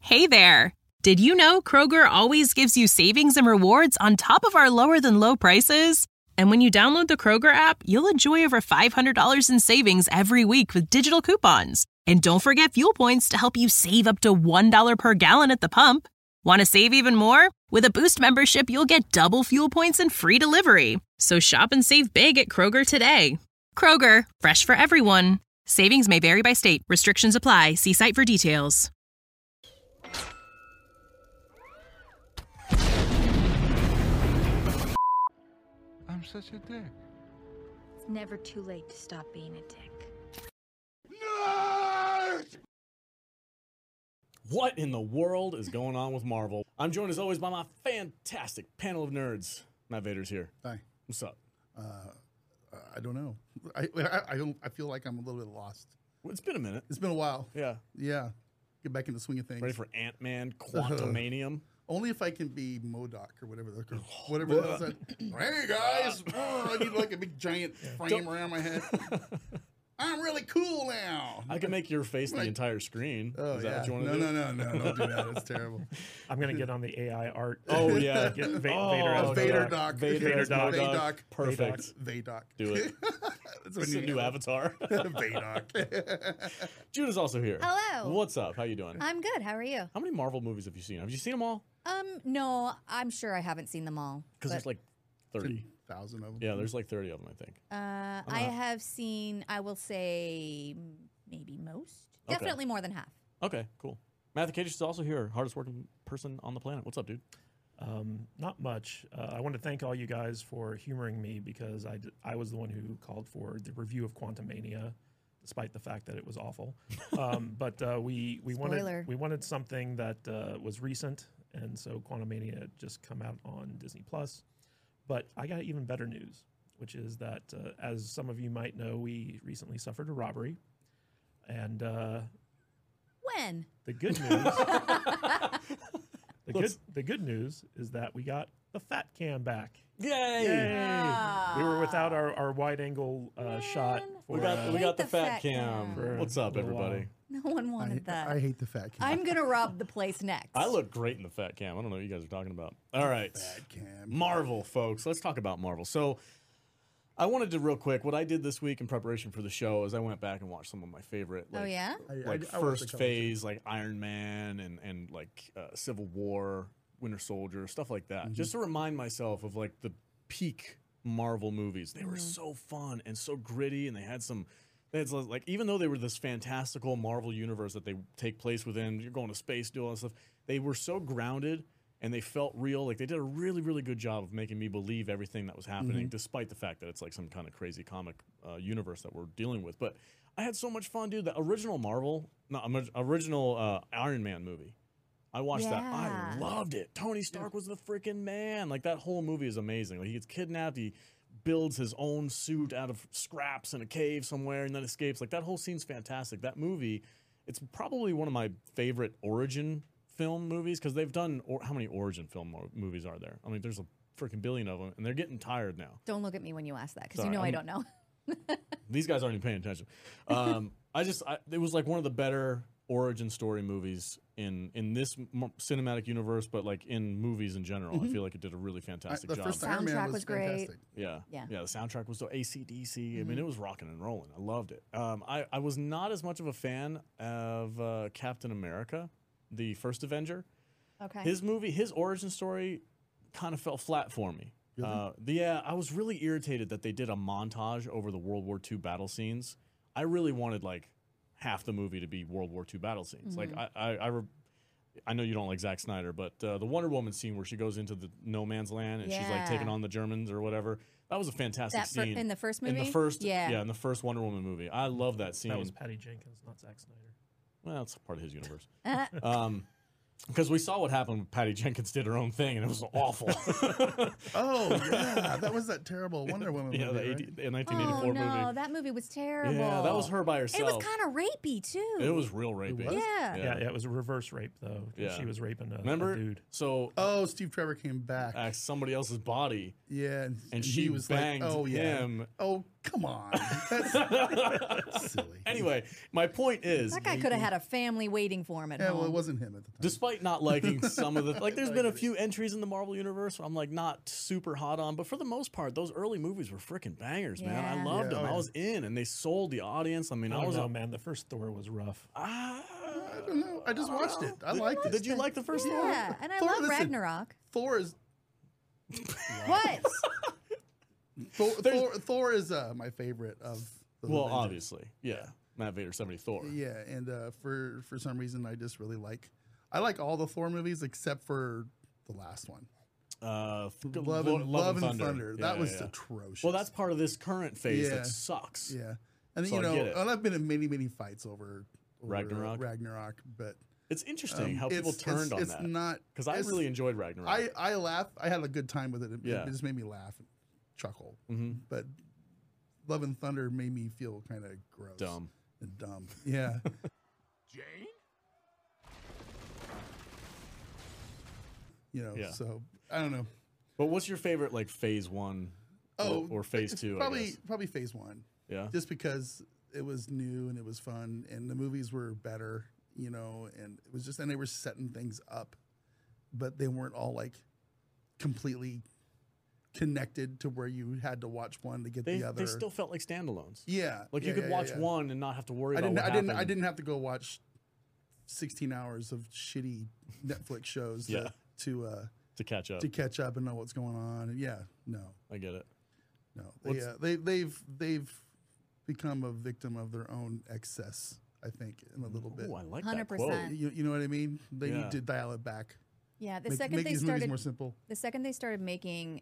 Hey there! Did you know Kroger always gives you savings and rewards on top of our lower-than-low prices? And when you download the Kroger app, you'll enjoy over $500 in savings every week with digital coupons. And don't forget fuel points to help you save up to $1 per gallon at the pump. Want to save even more? With a Boost membership, you'll get double fuel points and free delivery. So shop and save big at Kroger today. Kroger, fresh for everyone. Savings may vary by state. Restrictions apply. See site for details. I'm such a dick. It's never too late to stop being a dick. Nerd! What in the world is going on with Marvel? I'm joined as always by my fantastic panel of nerds. Matt Vader's here. Hi. What's up? I don't know. I feel like I'm a little bit lost. Well, it's been a minute. It's been a while. Yeah. Yeah. Get back in the swing of things. Ready for Ant-Man Quantumanium? Only if I can be MODOK or whatever. Whatever that is. Hey guys, I need like a big giant frame around my head. I'm really cool now. I can make your face the entire screen. Oh, is that yeah. what you want to do? No, don't do that. It's terrible. I'm going to get on the AI art. Oh, yeah. Get Vader Oh, as Vader MODOK. Doc. Vader Vader Doc. Doc. Perfect. Vadoc. Do it. That's It's a new avatar. Vadoc. Judah's also here. Hello. What's up? How you doing? I'm good. How are you? How many Marvel movies have you seen? Have you seen them all? No, I'm sure I haven't seen them all. Because there's like 30. 1,000 of them. Yeah, there's like 30 of them, I think. I have seen, I will say, maybe most. Okay. Definitely more than half. Okay, cool. Matthew Cage is also here, hardest working person on the planet. What's up, dude? Not much. I want to thank all you guys for humoring me because I was the one who called for the review of Quantumania, despite the fact that it was awful. But we wanted something that was recent, and so Quantumania had just come out on Disney Plus. But I got even better news, which is that, as some of you might know, we recently suffered a robbery. And When? the good news, the good news is that we got the Fat Cam back. Yay! Ah. We were without our wide angle shot. We For, got the the fat fat cam. cam. What's up, For a little everybody? No one wanted that. I hate the fat cam. I'm going to rob the place next. I look great in the fat cam. I don't know what you guys are talking about. All right. Fat cam. Marvel, folks. Let's talk about Marvel. So I wanted to real quick, what I did this week in preparation for the show is I went back and watched some of my favorite, Oh, yeah? like I watched a first couple phase, like Iron Man and like Civil War, Winter Soldier, stuff like that. Just to remind myself of like the peak Marvel movies. They were so fun and so gritty, and they had like, even though they were this fantastical Marvel universe that they take place within, you're going to space, do all that stuff, they were so grounded and they felt real. Like, they did a really, really good job of making me believe everything that was happening, despite the fact that it's like some kind of crazy comic universe that we're dealing with. But I had so much fun, dude. The original Iron Man movie, I watched that. I Yeah. loved it. Tony Stark was the freaking man. Like, that whole movie is amazing. Like, he gets kidnapped. He builds his own suit out of scraps in a cave somewhere and then escapes. Like, that whole scene's fantastic. That movie, it's probably one of my favorite origin film movies, because they've done, how many origin film movies are there? I mean, there's a freaking billion of them, and they're getting tired now. Don't look at me when you ask that, because Sorry, you know I don't know. These guys aren't even paying attention. It was like one of the better origin story movies in this cinematic universe, but like in movies in general. I feel like it did a really fantastic The job. first Iron Man Soundtrack was was great. fantastic. Yeah. Yeah. The soundtrack was so AC/DC. I mean, it was rocking and rolling. I loved it. I was not as much of a fan of Captain America, the first Avenger. Okay. His origin story kind of fell flat for me. I was really irritated that they did a montage over the World War II battle scenes. I really wanted like half the movie to be World War II battle scenes. Like I know you don't like Zack Snyder, but the Wonder Woman scene where she goes into the no man's land and she's like Yeah. taking on the Germans or whatever. That was a fantastic scene. In the first movie? In the first, Yeah. in the first Wonder Woman movie. I love that scene. that was Patty Jenkins, not Zack Snyder. Well, it's part of his universe. Because we saw what happened when Patty Jenkins did her own thing, and it was awful. Oh yeah, that was that terrible Wonder Woman Yeah, movie. the Right? 1984 Oh no, movie. that movie was terrible. Yeah, that was her by It herself. was kind of rapey too. It was real rapey. was? Yeah. Yeah, it was a reverse rape though. Yeah. She was raping a Remember? dude. So Oh, Steve Trevor came back. somebody else's body, Yeah, and he she was banged like, "Oh yeah, him. oh come on, that's silly." Anyway, my point is, That guy could have had a family waiting for him at Yeah, home. well, it wasn't him at the time. despite not liking some of the like, there's been a few entries in the Marvel universe I'm like not super hot on, but for the most part, those early movies were freaking bangers, man. I Yeah. loved Yeah, them. oh, I yeah. was in, and they sold the audience. I mean, I I don't was know, man. The first Thor was rough. I don't know. I just watched it. I liked it. Did you like the first one? yeah, and I Thor, love listen. Ragnarok. Thor is What? Thor is my favorite of the Well, Avengers. obviously, yeah. Matt Vader, 70 Thor. Yeah, and for some reason I just really like all the Thor movies except for the last one. Love and Thunder. Yeah, That was yeah. atrocious. Well, that's part of this current phase Yeah. that sucks. yeah. And So you I know, get it. and I've been in many fights over Ragnarok? but It's interesting how people turned on it's that. not Because I it's- really enjoyed Ragnarok. I laugh. I had a good time with it. Yeah. It just made me laugh and chuckle. Mhm. But Love and Thunder made me feel kind of gross. Dumb. And dumb. Yeah. Jane? You know, Yeah. so I don't know. But what's your favorite, like, phase one or phase it's two, I Probably guess? probably phase one. Yeah? Just because it was new and it was fun and the movies were better, you know, and it was just, and they were setting things up, but they weren't all like completely connected to where you had to watch one to get They, the other. they still felt like standalones. yeah. Like, yeah, you could yeah, watch yeah. one and not have to worry I about didn't. what I didn't. happened. I didn't have to go watch 16 hours of shitty Netflix shows Yeah. to catch up. catch up and know what's going on. And yeah, no, I get it. no. What's- They've become a victim of their own excess. I think in a little bit. Oh, I like that 100%. quote. You know what I mean? They Yeah. need to dial it back. Yeah, the Make, second make they these movies started more simple. the second they started making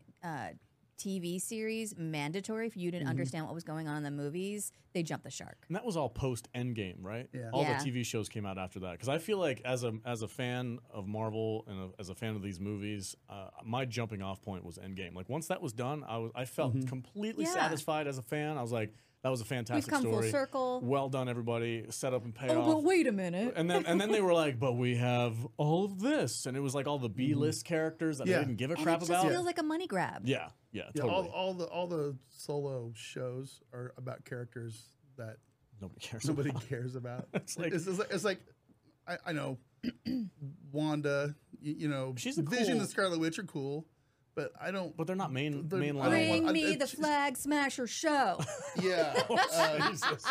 TV series mandatory for you Mm-hmm. to understand what was going on in the movies, they jumped the shark. And that was all post Endgame, right? Yeah. All Yeah. the TV shows came out after that. Because I feel like as a fan of Marvel and as a fan of these movies, my jumping off point was Endgame. Like once that was done, I felt Mm-hmm. completely Yeah. satisfied as a fan. I was like, that was a fantastic come full story. circle. Well done, everybody. Set up and payoff. Oh, but wait a minute. And then they were like, but we have all of this, and it was like all the B list characters that Yeah. I didn't give a And crap it just about. feels like a money grab. Yeah, Yeah, totally. all the solo shows are about characters that Nobody cares. nobody about. cares about. It's like- it's like I know Wanda, you know, She's a Vision cool- and Scarlet Witch are cool, but I don't. But they're not They're- mainline. I don't Bring want- me the it's- Flag Smasher show. Yeah, Jesus.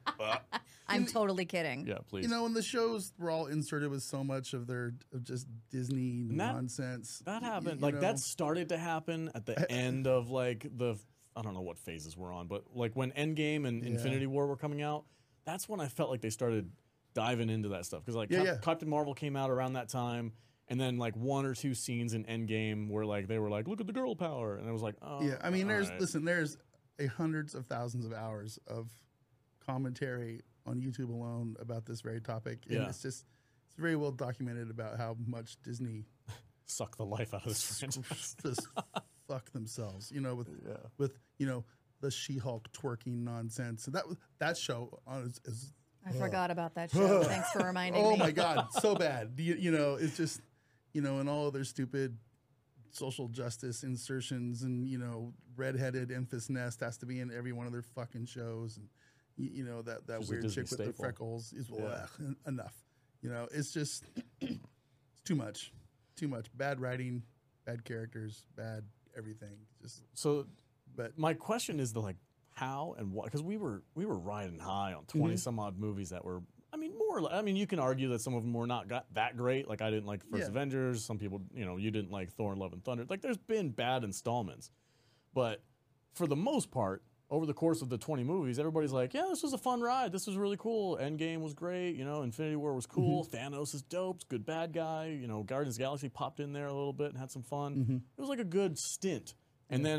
I'm totally kidding. Yeah, please. you know, and the shows were all inserted with so much of their of just Disney that- nonsense. That happened. You Like know? that started to happen at the end of like I don't know what phases we're on, but like when Endgame and Yeah. Infinity War were coming out, that's when I felt like they started diving into that stuff because like Yeah, yeah. Captain Marvel came out around that time, and then like one or two scenes in Endgame where like they were like, look at the girl power, and I was like, oh Yeah, I mean, all there's right. there's hundreds of thousands of hours of commentary on YouTube alone about this very topic, and Yeah. it's very well documented about how much Disney suck the life out of this franchise. just fuck themselves, you know, with you know the She-Hulk twerking nonsense. And that show is I forgot about that show. Thanks for reminding me. oh my god, so bad. You know, it's just you know, and all their stupid social justice insertions, and you know, redheaded Enfys Nest has to be in every one of their fucking shows, and you know that She's a weird Disney chick with the staple. freckles is Yeah. enough. You know, it's just it's too much, bad writing, bad characters, bad everything. Just So but my question is how and what, because we were riding high on 20 some odd movies that were, I mean, more or less, I mean, you can argue that some of them were not that great. Like I didn't like First Yeah. Avengers. Some people, you know, you didn't like Thor and Love and Thunder. Like there's been bad installments, but for the most part, over the course of the 20 movies, everybody's like, yeah, this was a fun ride. This was really cool. Endgame was great. You know, Infinity War was cool. Thanos is dope. It's a good bad guy. You know, Guardians of the Galaxy popped in there a little bit and had some fun. It was like a good stint. And then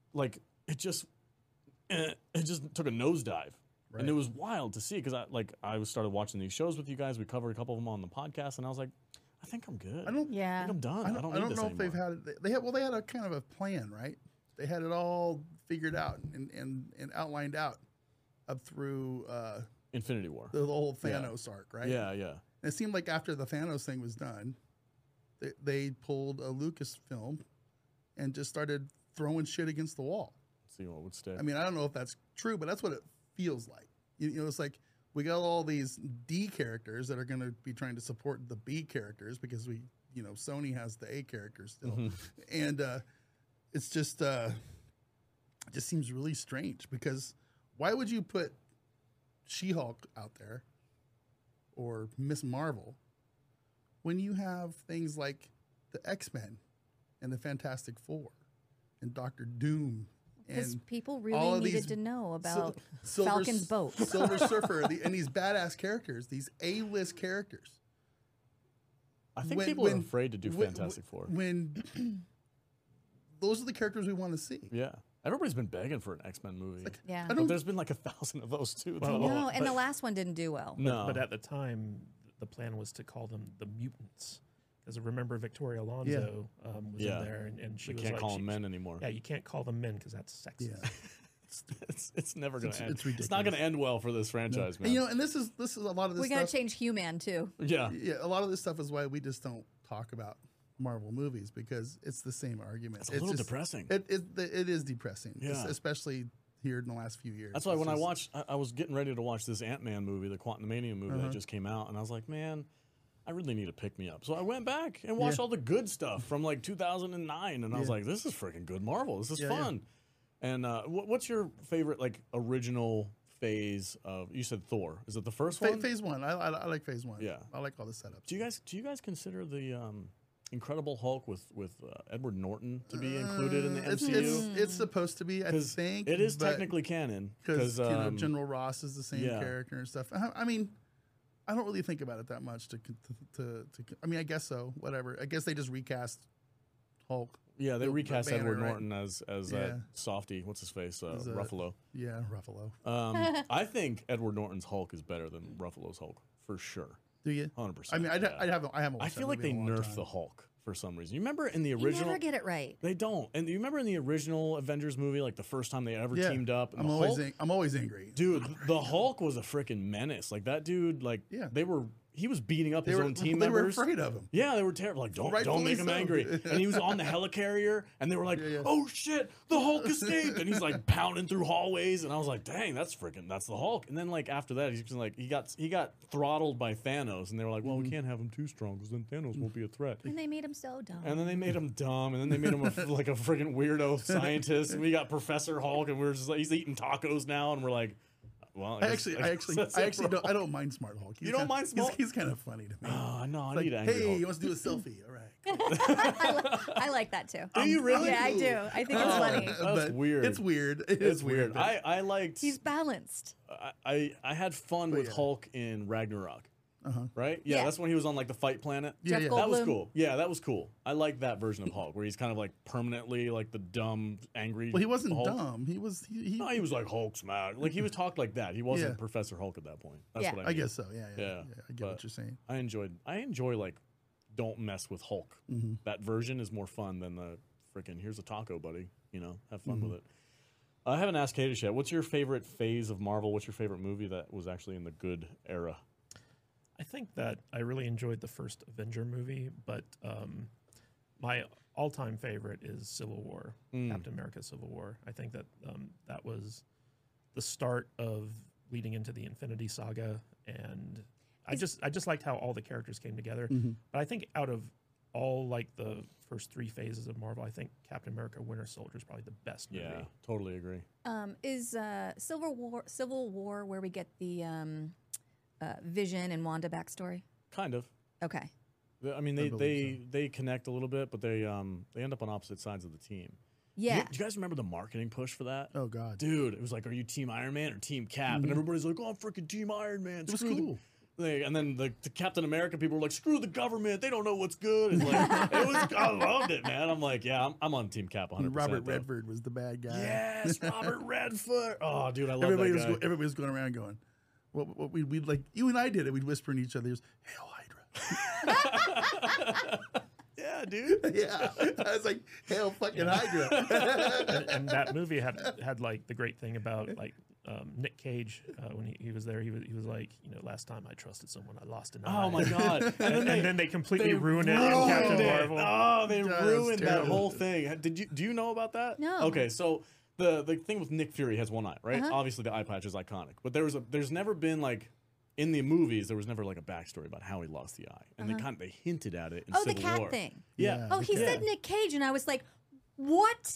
it just took a nosedive. And it was wild to see because I started watching these shows with you guys. We covered a couple of them on the podcast, and I was like, I think I'm good. I don't. Yeah. I think I'm done. I don't, I need don't this know if they've anymore. had. They had a kind of a plan, right? They had it all figured out and outlined out up through Infinity War. the whole Yeah. Thanos arc, right? Yeah, yeah. And it seemed like after the Thanos thing was done, they pulled a Lucasfilm and just started throwing shit against the wall. See what would stick. I mean, I don't know if that's true, but that's what it feels like. You know, it's like we got all these D characters that are going to be trying to support the B characters because Sony has the A characters still, and it's just it just seems really strange because why would you put She-Hulk out there or Miss Marvel when you have things like the X-Men and the Fantastic Four and Doctor Doom Because and people all really of needed these to know about Silver Falcon's boat. Silver Surfer, and these badass characters, these A-list characters. I think when- people are when- afraid to do when- Fantastic Four. When those are the characters we want to see. Yeah. Everybody's been begging for an X-Men movie. Yeah. I But don't. there's been like 1,000 of those too. Well, though. No, and but- the last one didn't do well. No. But at the time, the plan was to call them the mutants. Because remember, Victoria Alonso was Yeah. in there, and she we was can't like, call them men anymore. Yeah, you can't call them men because that's sexist. Yeah. It's never going to end. it's It's not going to end well for this franchise, man. And and this is a lot of this We got to stuff. change Human too. yeah. Yeah, a lot of this stuff is why we just don't talk about Marvel movies because it's the same argument. It's a little depressing. It is depressing, Yeah. especially here in the last few years. That's why It's when I just- watched, I was getting ready to watch this Ant-Man movie, the Quantumania movie that just came out, and I was like, man, I really need to pick me up. So I went back and watched Yeah. all the good stuff from like 2009, and I was Yeah. like, this is freaking good Marvel. This is Yeah, yeah. fun. And what's your favorite like original phase of? You said Thor. Is it the first one? Phase one. I like Phase one. Yeah. I like all the setups. Do you guys consider the Incredible Hulk with Edward Norton to be included in the MCU? It's supposed to be, I Because think. it is but- technically canon. because General Ross is the same yeah. character and stuff. I mean, I don't really think about it that much. I mean, I guess so. Whatever. I guess they just recast Hulk. Yeah, they the recast Banner, Edward right? Norton as Yeah. that softy. What's his face? Ruffalo. Yeah, Ruffalo. I think Edward Norton's Hulk is better than Ruffalo's Hulk for sure. Do you? 100%. I mean, I haven't. I watched feel that like they movie in a long nerfed time. the Hulk for some reason. You remember in the You original? never get it right. They don't. And you remember in the original Avengers movie, like the first time they ever Yeah. teamed up? And I'm the always Hulk, I'm always angry. dude, the Hulk was a freaking menace. Like that dude, like Yeah. he was beating up They his were own team they members. were afraid of him. Yeah, they were terrible. Like, don't Rightfully make him so. angry. And he was on the helicarrier, and they were like, Yeah. "Oh shit, the Hulk escaped!" And he's like pounding through hallways, and I was like, "Dang, that's the Hulk." And then like after that, he's just like he got throttled by Thanos, and they were like, "Well, Mm-hmm. we can't have him too strong because then Thanos won't be a threat." And they made him so dumb. And then they made him dumb, and then they made him like a freaking weirdo scientist. And we got Professor Hulk, and we're just like, he's eating tacos now, and we're like, well, I actually that's it, bro. don't mind Smart Hulk. You don't mind Smart- He's kind of funny to me. Oh no, I Like, need angry hey, Hulk. he wants to do a selfie. All right. I like that too. Do you really? Yeah, I do. I think it's funny. That's But weird. It's weird. It's weird. but- I liked. He's balanced. I had fun with yeah. Hulk in Ragnarok. Right? Yeah, Yeah. that's when he was on like the fight planet. Yeah, Jeff yeah. Goldblum. That was cool. Yeah, that was cool. I like that version of Hulk where he's kind of like permanently like the dumb, angry. Well, he wasn't Hulk. dumb. He was. No, he was like Hulk smash. Like he was talked like that. He wasn't Yeah. Professor Hulk at that point. That's Yeah. what I I mean. guess so. Yeah. Yeah, I get but- what you're saying. I enjoy like don't mess with Hulk. That version is more fun than the freaking here's a taco, buddy. You know, have fun with it. I haven't asked Kadish yet. What's your favorite phase of Marvel? What's your favorite movie that was actually in the good era? I think that I really enjoyed the first Avenger movie, but my all-time favorite is Civil War, Captain America: Civil War. I think that that was the start of leading into the Infinity Saga, and I just liked how all the characters came together. But I think out of all like the first three phases of Marvel, I think Captain America: Winter Soldier is probably the best movie. Yeah, totally agree. Is Civil War where we get the Vision and Wanda backstory? Kind of. Okay. I mean, they connect a little bit, but they end up on opposite sides of the team. Yeah. Do you guys remember the marketing push for that? Oh God. Dude, it was like, are you Team Iron Man or Team Cap? And everybody's like, oh, I'm freaking Team Iron Man. It was Screw the-" cool. And then the Captain America people were like, screw the government. They don't know what's good. And like, I loved it, man. I'm like, yeah, I'm on Team Cap 100%. Robert though. Redford was the bad guy. Yes, Robert Redford. Oh, dude, I love Everybody that guy. was going around going, what we'd like, you and I did it. We'd whisper in each other's, Hail Hydra. Yeah, dude. Yeah, I was like, "Hail fucking Hydra!" And that movie had like the great thing about like Nick Cage when he was there. He was like, last time I trusted someone, I lost an eye. Oh my god! And then they completely ruined it in ruined Captain it. Marvel. Oh, they That was ruined that terrible. whole thing. Do you know about that? No. Okay, so the thing with Nick Fury has one eye, right? Obviously, the eye patch is iconic, but there's never been like in the movies there was never like a backstory about how he lost the eye, and they hinted at it in Oh, the Civil cat War. thing. Yeah. Oh, he said Nick Cage, and I was like, what?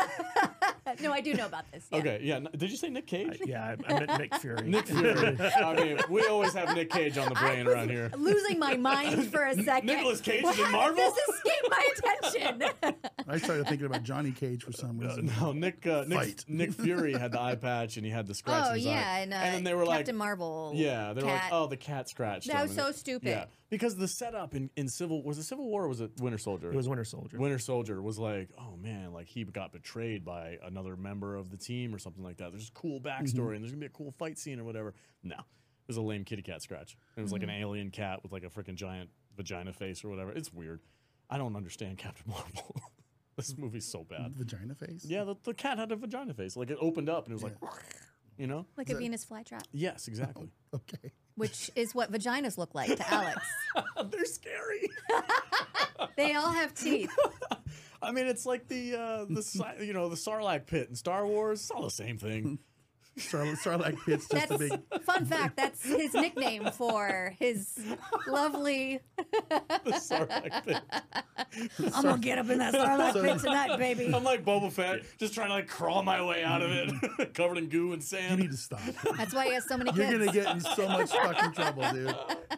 No, I do know about this. Yeah. Okay, yeah. Did you say Nick Cage? Yeah, I meant Nick Fury. Nick Fury. I mean, we always have Nick Cage on the brain around here. Losing my mind for a second. Nicolas Cage Well, is in how did Marvel? This escaped my attention. I started thinking about Johnny Cage for some reason. No, Nick Fury had the eye patch and he had the scratch Oh in his yeah, eye. and then they were Captain Marvel. yeah, they were like, cat. oh, the cat scratched That him. was And so it- stupid. Yeah, because the setup in Civil was it Civil War or was it Winter Soldier? It was Winter Soldier. Winter Soldier was like, oh man, like he got betrayed by another member of the team or something like that. There's a cool backstory and there's gonna be a cool fight scene or whatever. No, it was a lame kitty cat scratch. It was like an alien cat with like a freaking giant vagina face or whatever. It's weird. I don't understand Captain Marvel. This movie's so bad. Vagina face. Yeah, the cat had a vagina face. Like it opened up and it was like, you know? Like a Venus flytrap, Yes, exactly. Okay. which is what vaginas look like to Alex. They're scary. They all have teeth. I mean, it's like the Sarlacc pit in Star Wars. It's all the same thing. Sarlacc pit's just That's a big. fun fact. That's his nickname for his lovely. The Sarlacc pit. I'm gonna get up in that Sarlacc pit tonight, baby. I'm like Boba Fett, just trying to like crawl my way out of it, covered in goo and You sand. need to stop. That's why he has so many You're kids. gonna get in so much fucking trouble, dude.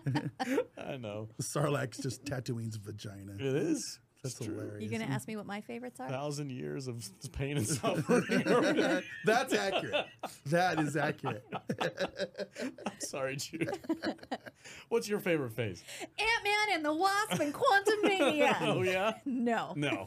I know. Sarlacc's just Tatooine's vagina. It is. That's It's true. hilarious. You gonna ask me what my favorites are? 1,000 years of pain and suffering. That's accurate. That is accurate. Sorry, Jude. What's your favorite phase? Ant-Man and the Wasp and Quantumania. Oh yeah. No. No.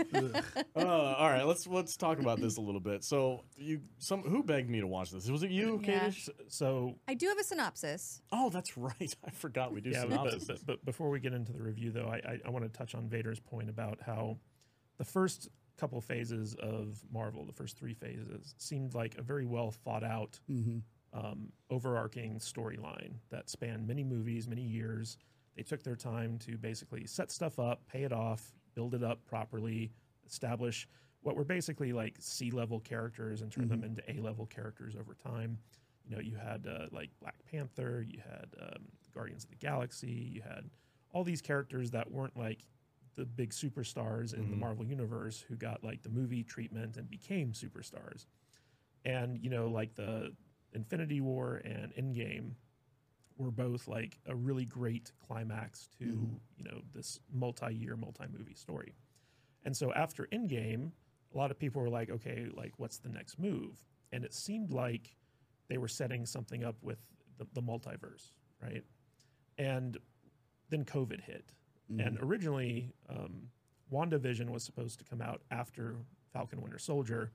All right, let's talk about this a little bit. So who begged me to watch this? Was it you, Yeah. Kadish? So I do have a synopsis. Oh, that's right. I forgot we do yeah, synopsis. but before we get into the review, though, I want to touch on Vader's point about how the first couple phases of Marvel, the first 3 phases, seemed like a very well thought out, overarching storyline that spanned many movies, many years. They took their time to basically set stuff up, pay it off, build it up properly, establish what were basically like C-level characters and turn them into A-level characters over time. You know, you had like Black Panther, you had Guardians of the Galaxy, you had all these characters that weren't like the big superstars in the Marvel Universe who got like the movie treatment and became superstars. And, you know, like the Infinity War and Endgame were both like a really great climax to, you know, this multi-year, multi-movie story. And so after Endgame, a lot of people were like, okay, like what's the next move? And it seemed like they were setting something up with the multiverse, right? And then COVID hit. And originally, WandaVision was supposed to come out after Falcon Winter Soldier,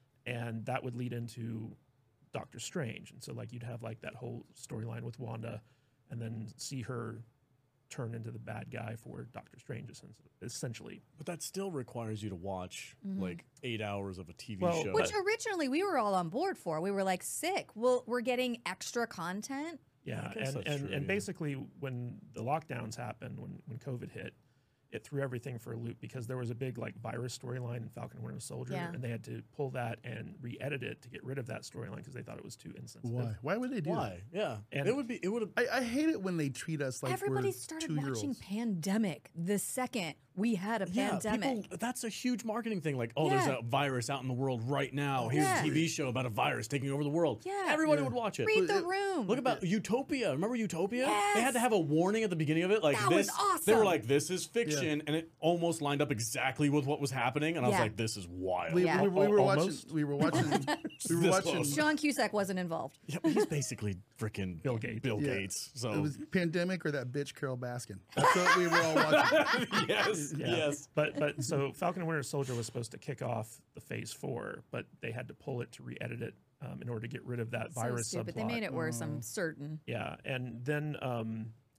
and that would lead into Doctor Strange. And so like you'd have like that whole storyline with Wanda and then see her turn into the bad guy for Doctor Strange essentially. But that still requires you to watch like 8 hours of a TV Well, show. Which originally we were all on board for. We were like, sick. Well, we're getting extra content. Yeah, guess that's true, and yeah. basically when the lockdowns happened, when COVID hit, it threw everything for a loop because there was a big like virus storyline in Falcon Winter Soldier, Yeah. and they had to pull that and re-edit it to get rid of that storyline because they thought it was too insensitive. Why? Why would they do Why? Yeah. And- it would have that? I hate it when they treat us like Everybody we're started 2-year-olds. watching Pandemic the second we had a pandemic. people, that's a huge marketing thing. Like, oh, there's Yeah. a virus out in the world right now. Here's Yeah. a TV show about a virus taking over the world. Yeah. Everybody would watch it. Read the room. Look about Utopia. Remember Utopia? Yes. They had to have a warning at the beginning of it. Like That this, was They were awesome. like, "This is fiction," and it almost lined up exactly with what was happening. And I was Yeah. like, "This is wild." We, Yeah. we were Almost. watching. We were watching. We were This watching. close. Sean Cusack wasn't involved. Yeah, but he's basically freaking Bill Gates. Bill Yeah. Gates. So It was Pandemic or that bitch Carol Baskin. That's what we were all watching. yes, yes. But so Falcon and Winter Soldier was supposed to kick off the Phase 4, but they had to pull it to re-edit it in order to get rid of that So virus stupid. subplot. They made it worse, I'm certain. Yeah, and then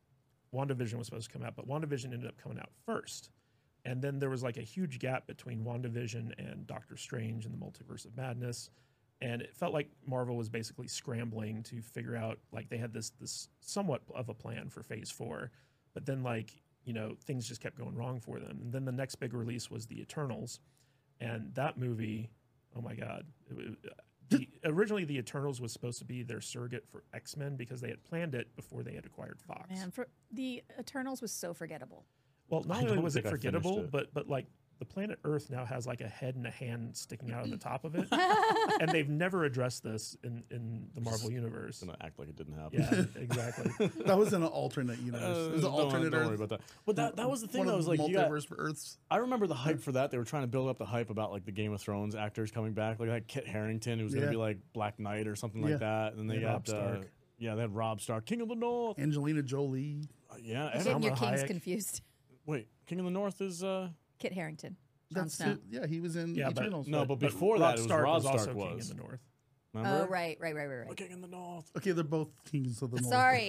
WandaVision was supposed to come out, but WandaVision ended up coming out first. And then there was like a huge gap between WandaVision and Doctor Strange and the Multiverse of Madness. And it felt like Marvel was basically scrambling to figure out, like, they had this somewhat of a plan for Phase 4, but then, like, you know, things just kept going wrong for them. And then the next big release was The Eternals, and that movie, oh my God. Originally, The Eternals was supposed to be their surrogate for X-Men because they had planned it before they had acquired Fox. Man, for the Eternals was so forgettable. Well, not I only don't was it think I finished forgettable, it. but like the planet Earth now has like a head and a hand sticking out of the top of it, and they've never addressed this in the Marvel universe. Gonna act like it didn't happen. Yeah, exactly. That was in an alternate universe. It was an alternate don't Earth. worry about that. But that was the thing. One That of was the like, you got, multiverse Earths. I remember the hype for that. They were trying to build up the hype about like the Game of Thrones actors coming back, like Kit Harington, who was going Yeah. to be like Black Knight or something Yeah. like that. And then they Yeah, Rob got Stark. yeah, they had Rob Stark, King of the North. Angelina Jolie. Yeah, Getting Evan- your Salma kings Hayek. confused. wait, King of the North is Kit Harington. Jon That's Snow. it. Yeah, he was in Yeah, but- Eternals. no, but But before that, it was Stark Rob was Stark also King was. in the North. Remember? Oh, right. The King in the North. Okay, they're both kings of the North. Sorry.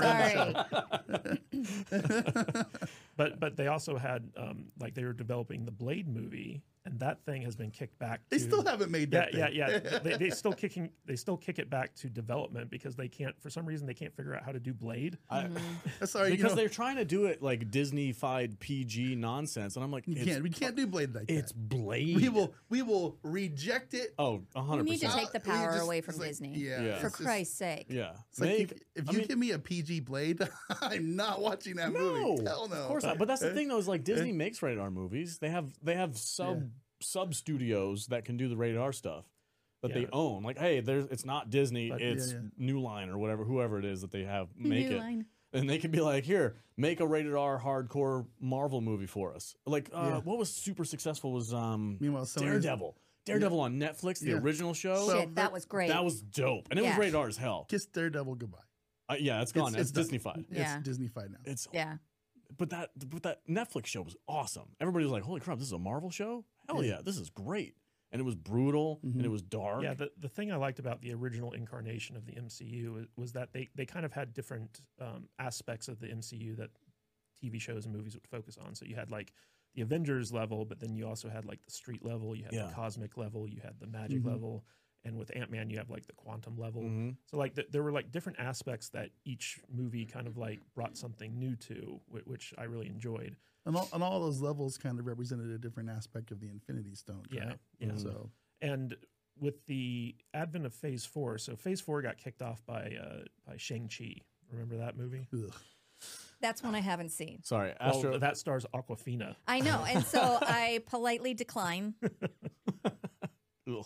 But they also had like they were developing the Blade movie, and that thing has been kicked back. They to, still haven't made Yeah, that. yeah, thing. yeah. They still kick it back to development because they can't, for some reason, they can't figure out how to do Blade. Sorry, Because they're trying to do it like Disney-fied PG nonsense, and I'm like, we can't do Blade like it's that. Blade. We will reject it. Oh, 100%. You need to take the We power just- away from it's like- Disney. Yeah, Yeah. For it's just- Christ's sake. Yeah. It's like Make- if I you mean- give me a PG Blade, I'm not watching that movie. Hell no. Of course not. But that's the thing, though, is like Disney makes rated R movies. They have sub studios that can do the rated R stuff that they Yeah. own. Like, hey, it's not Disney, But- it's Yeah. New Line or whoever it is that they have make New it. Line. And they can be like, here, make a rated R hardcore Marvel movie for us. Like, what was super successful was Meanwhile, Sony's- Daredevil. Daredevil on Netflix, the Yeah. original show. So- Shit, that was great. that was dope, and it Yeah. was rated R as hell. Kiss Daredevil goodbye. Yeah, it's gone. It's done. Disney-fied. Yeah. It's Disney-fied now. It's Yeah. But that Netflix show was awesome. Everybody was like, "Holy crap, this is a Marvel show? Hell yeah, this is great!" And it was brutal and it was dark. Yeah, the thing I liked about the original incarnation of the MCU was that they kind of had different aspects of the MCU that TV shows and movies would focus on. So you had like the Avengers level, but then you also had like the street level, you had Yeah. the cosmic level, you had the magic level, and with Ant-Man you have like the quantum level. Mhm. So like there were like different aspects that each movie kind of like brought something new to, which I really enjoyed. And all those levels kind of represented a different aspect of the Infinity Stone. Yeah, Right? yeah. So And with the advent of Phase 4, so Phase 4 got kicked off by Shang-Chi. Remember that movie? ugh. That's one I haven't seen. Sorry, Astro. Well, that stars Aquafina. I know. And so I politely decline. Ugh.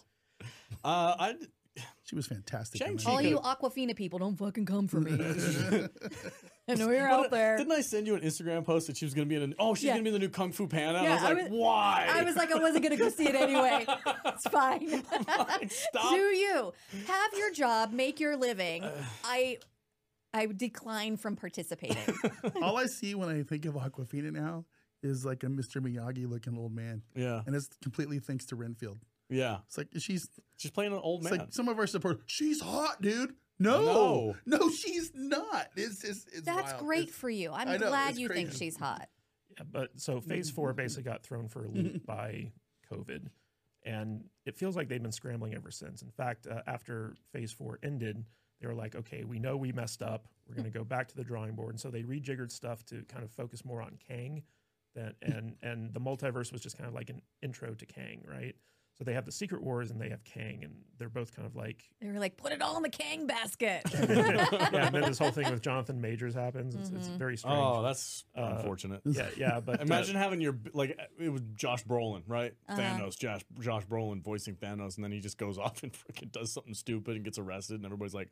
She was fantastic. in Shang-Chi that. All could've- you Aquafina people, don't fucking come for me. I know you're out there. Didn't I send you an Instagram post that she was going to be in? She's Yeah. going to be in the new Kung Fu Panda. Yeah, I was like, why? I was like, I wasn't going to go see it anyway. It's fine. Like, stop. Do you have your job, make your living? I decline from participating. All I see when I think of Aquafina now is like a Mr. Miyagi looking old man. Yeah, And it's completely thanks to Renfield. yeah. It's like she's Playing an old it's man. like some of our support. She's hot, dude. No. No, she's not. It's That's wild. great It's- for you. I'm I know, glad it's you think crazy. she's hot. Yeah, but so Phase 4 basically got thrown for a loop by COVID. And it feels like they've been scrambling ever since. In fact, after Phase 4 ended, they were like, okay, we know we messed up. We're going to go back to the drawing board. And so they rejiggered stuff to kind of focus more on Kang. And the multiverse was just kind of like an intro to Kang, right? So they have the Secret Wars and they have Kang, and they're both kind of like, They were like, put it all in the Kang basket. yeah. And then this whole thing with Jonathan Majors happens. It's very strange. Oh, that's unfortunate. yeah. But Imagine having your it was Josh Brolin, right? Uh-huh. Thanos, Josh Brolin voicing Thanos, and then he just goes off and freaking does something stupid and gets arrested, and everybody's like,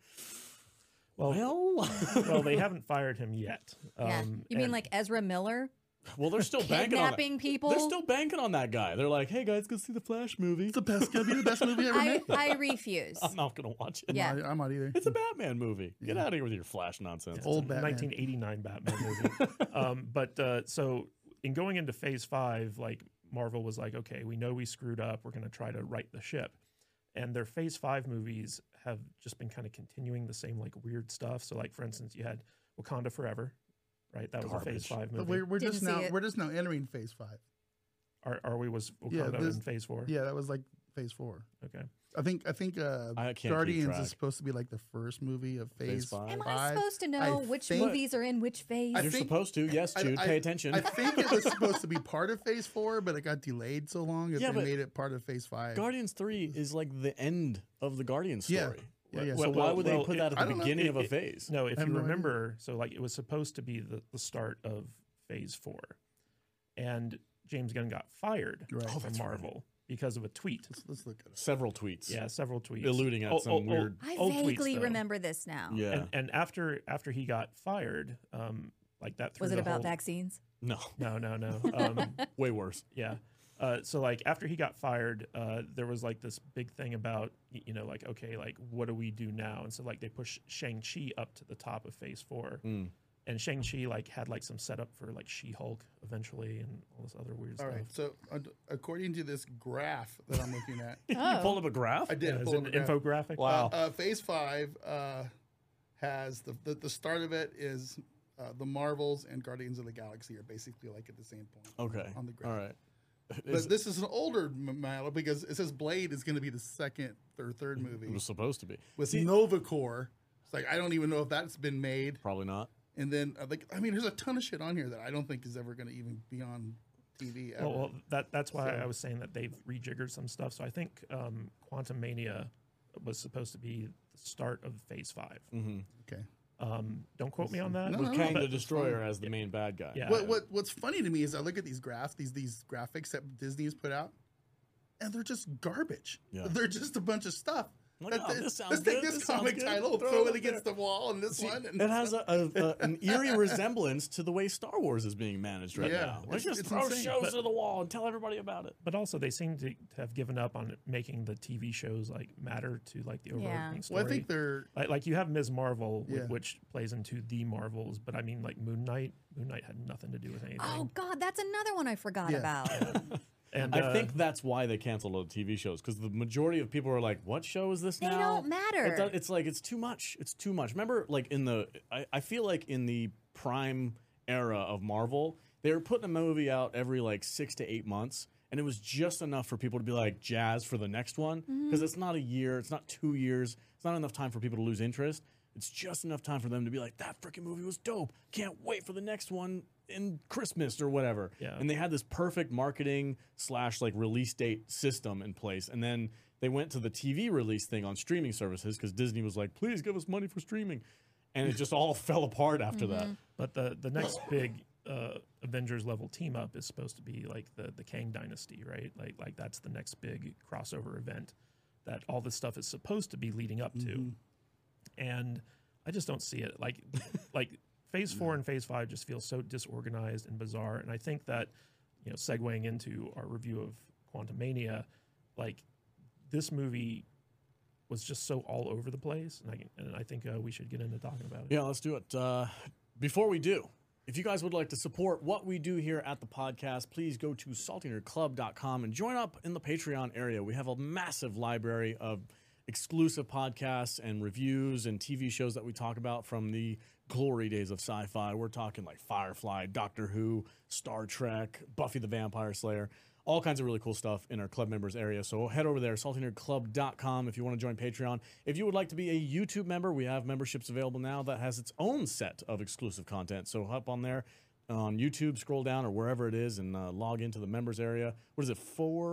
well, they haven't fired him yet. Yeah. You mean and- like Ezra Miller well, they're still banking on kidnapping that. people? They're still banking on that guy. They're like, hey guys, go see the Flash movie. It's gonna be the best movie ever made. I refuse. I'm not gonna watch it. Yeah. I'm not either. It's a Batman movie. Get out of here with your Flash nonsense. Old Batman. 1989 Batman movie. So in going into Phase 5, like Marvel was like, okay, we know we screwed up. We're going to try to right the ship. And their Phase 5 movies have just been kind of continuing the same like weird stuff. So like, for instance, you had Wakanda Forever, right? That was a Phase Garbage. 5 But movie. we're Didn't just see now it. we're just now entering phase 5. Are we was Yeah, Wakanda this- in Phase 4? Yeah, that was like phase 4. Okay. I think I can't keep Guardians track. is supposed to be like the first movie of phase five? Am 5. I supposed to know I which think- movies are in which phase? I You're think- supposed to. Yes, Jude. Pay attention. I think it was supposed to be part of phase 4, but it got delayed so long that Yeah, they but made it part of phase 5. Guardians 3 is like the end of the Guardians Yeah. story. Yeah. So why would they put that I at the don't know. beginning of a phase? No, if I have you no idea. remember, so like it was supposed to be the start of Phase 4. And James Gunn got fired Right. Oh, from Marvel because of a tweet. Let's look at it. Several tweets. Yeah, several tweets. Alluding at some weird- I old tweets, vaguely though. remember this now. Yeah. And after he got fired, like that threw Was it the about whole, vaccines? No. No. Way worse. Yeah. So like after he got fired, there was like this big thing about like okay, like what do we do now? And so like they pushed Shang-Chi up to the top of Phase 4, and Shang-Chi like had like some setup for like She-Hulk eventually and all this other weird All stuff. right. So according to this graph that I'm looking at, You pulled up a graph? I did Yeah, is pull it up an a graph. infographic? Wow. Phase 5 has the start of it is the Marvels and Guardians of the Galaxy are basically like at the same point. Okay. On the graph. All right. But this is an older model because it says Blade is going to be the second or third It movie was supposed to be. with Nova Corps. It's like I don't even know if that's been made. Probably not. And then there's a ton of shit on here that I don't think is ever going to even be on TV. Ever. Well, that's why I was saying that they've rejiggered some stuff. So I think Quantum Mania was supposed to be the start of Phase 5. Okay. Don't quote me on that. No, With no, Kang but- the Destroyer as the main bad guy. Yeah. What's funny to me is I look at these graphs, these graphics that Disney's put out, and they're just garbage. Yeah. They're just a bunch of stuff. Like, oh, this sounds Let's take good, this this sounds comic good, title, throw throw it it up against the wall, and this one. And It has an eerie resemblance to the way Star Wars is being managed right Yeah. now. Let's just It's throw insane. shows to the wall and tell everybody about it. But also, they seem to have given up on making the TV shows like matter to like the overarching story. well, I think they're like you have Ms. Marvel, Yeah. which plays into the Marvels, but I mean like Moon Knight. Moon Knight had nothing to do with anything. Oh God, that's another one I forgot Yeah. about. And I think that's why they canceled all the TV shows because the majority of people are like, "What show is this They now?" don't matter. It's like it's too much. It's too much. Remember, like I feel like in the prime era of Marvel, they were putting a movie out every like 6 to 8 months, and it was just enough for people to be like jazz for the next one because it's not a year, it's not 2 years, it's not enough time for people to lose interest. It's just enough time for them to be like, that freaking movie was dope. Can't wait for the next one in Christmas or whatever. Yeah. And they had this perfect marketing / like release date system in place. And then they went to the TV release thing on streaming services because Disney was like, please give us money for streaming. And it just all fell apart after that. But the next big Avengers level team up is supposed to be like the Kang Dynasty, right? Like that's the next big crossover event that all this stuff is supposed to be leading up to. And I just don't see it. Like Phase 4 and Phase 5 just feel so disorganized and bizarre. And I think that, segueing into our review of Quantumania, like this movie was just so all over the place. And I think we should get into talking about it. Yeah, let's do it. Before we do, if you guys would like to support what we do here at the podcast, please go to saltynerdclub.com and join up in the Patreon area. We have a massive library of exclusive podcasts and reviews and TV shows that we talk about from the glory days of sci-fi. We're talking like Firefly, Doctor Who, Star Trek, Buffy the Vampire Slayer, all kinds of really cool stuff in our club members area. So head over there, saltynerdclub.com if you want to join Patreon. If you would like to be a YouTube member, we have memberships available now that has its own set of exclusive content. So hop on there on YouTube, scroll down or wherever it is, and log into the members area. What is it,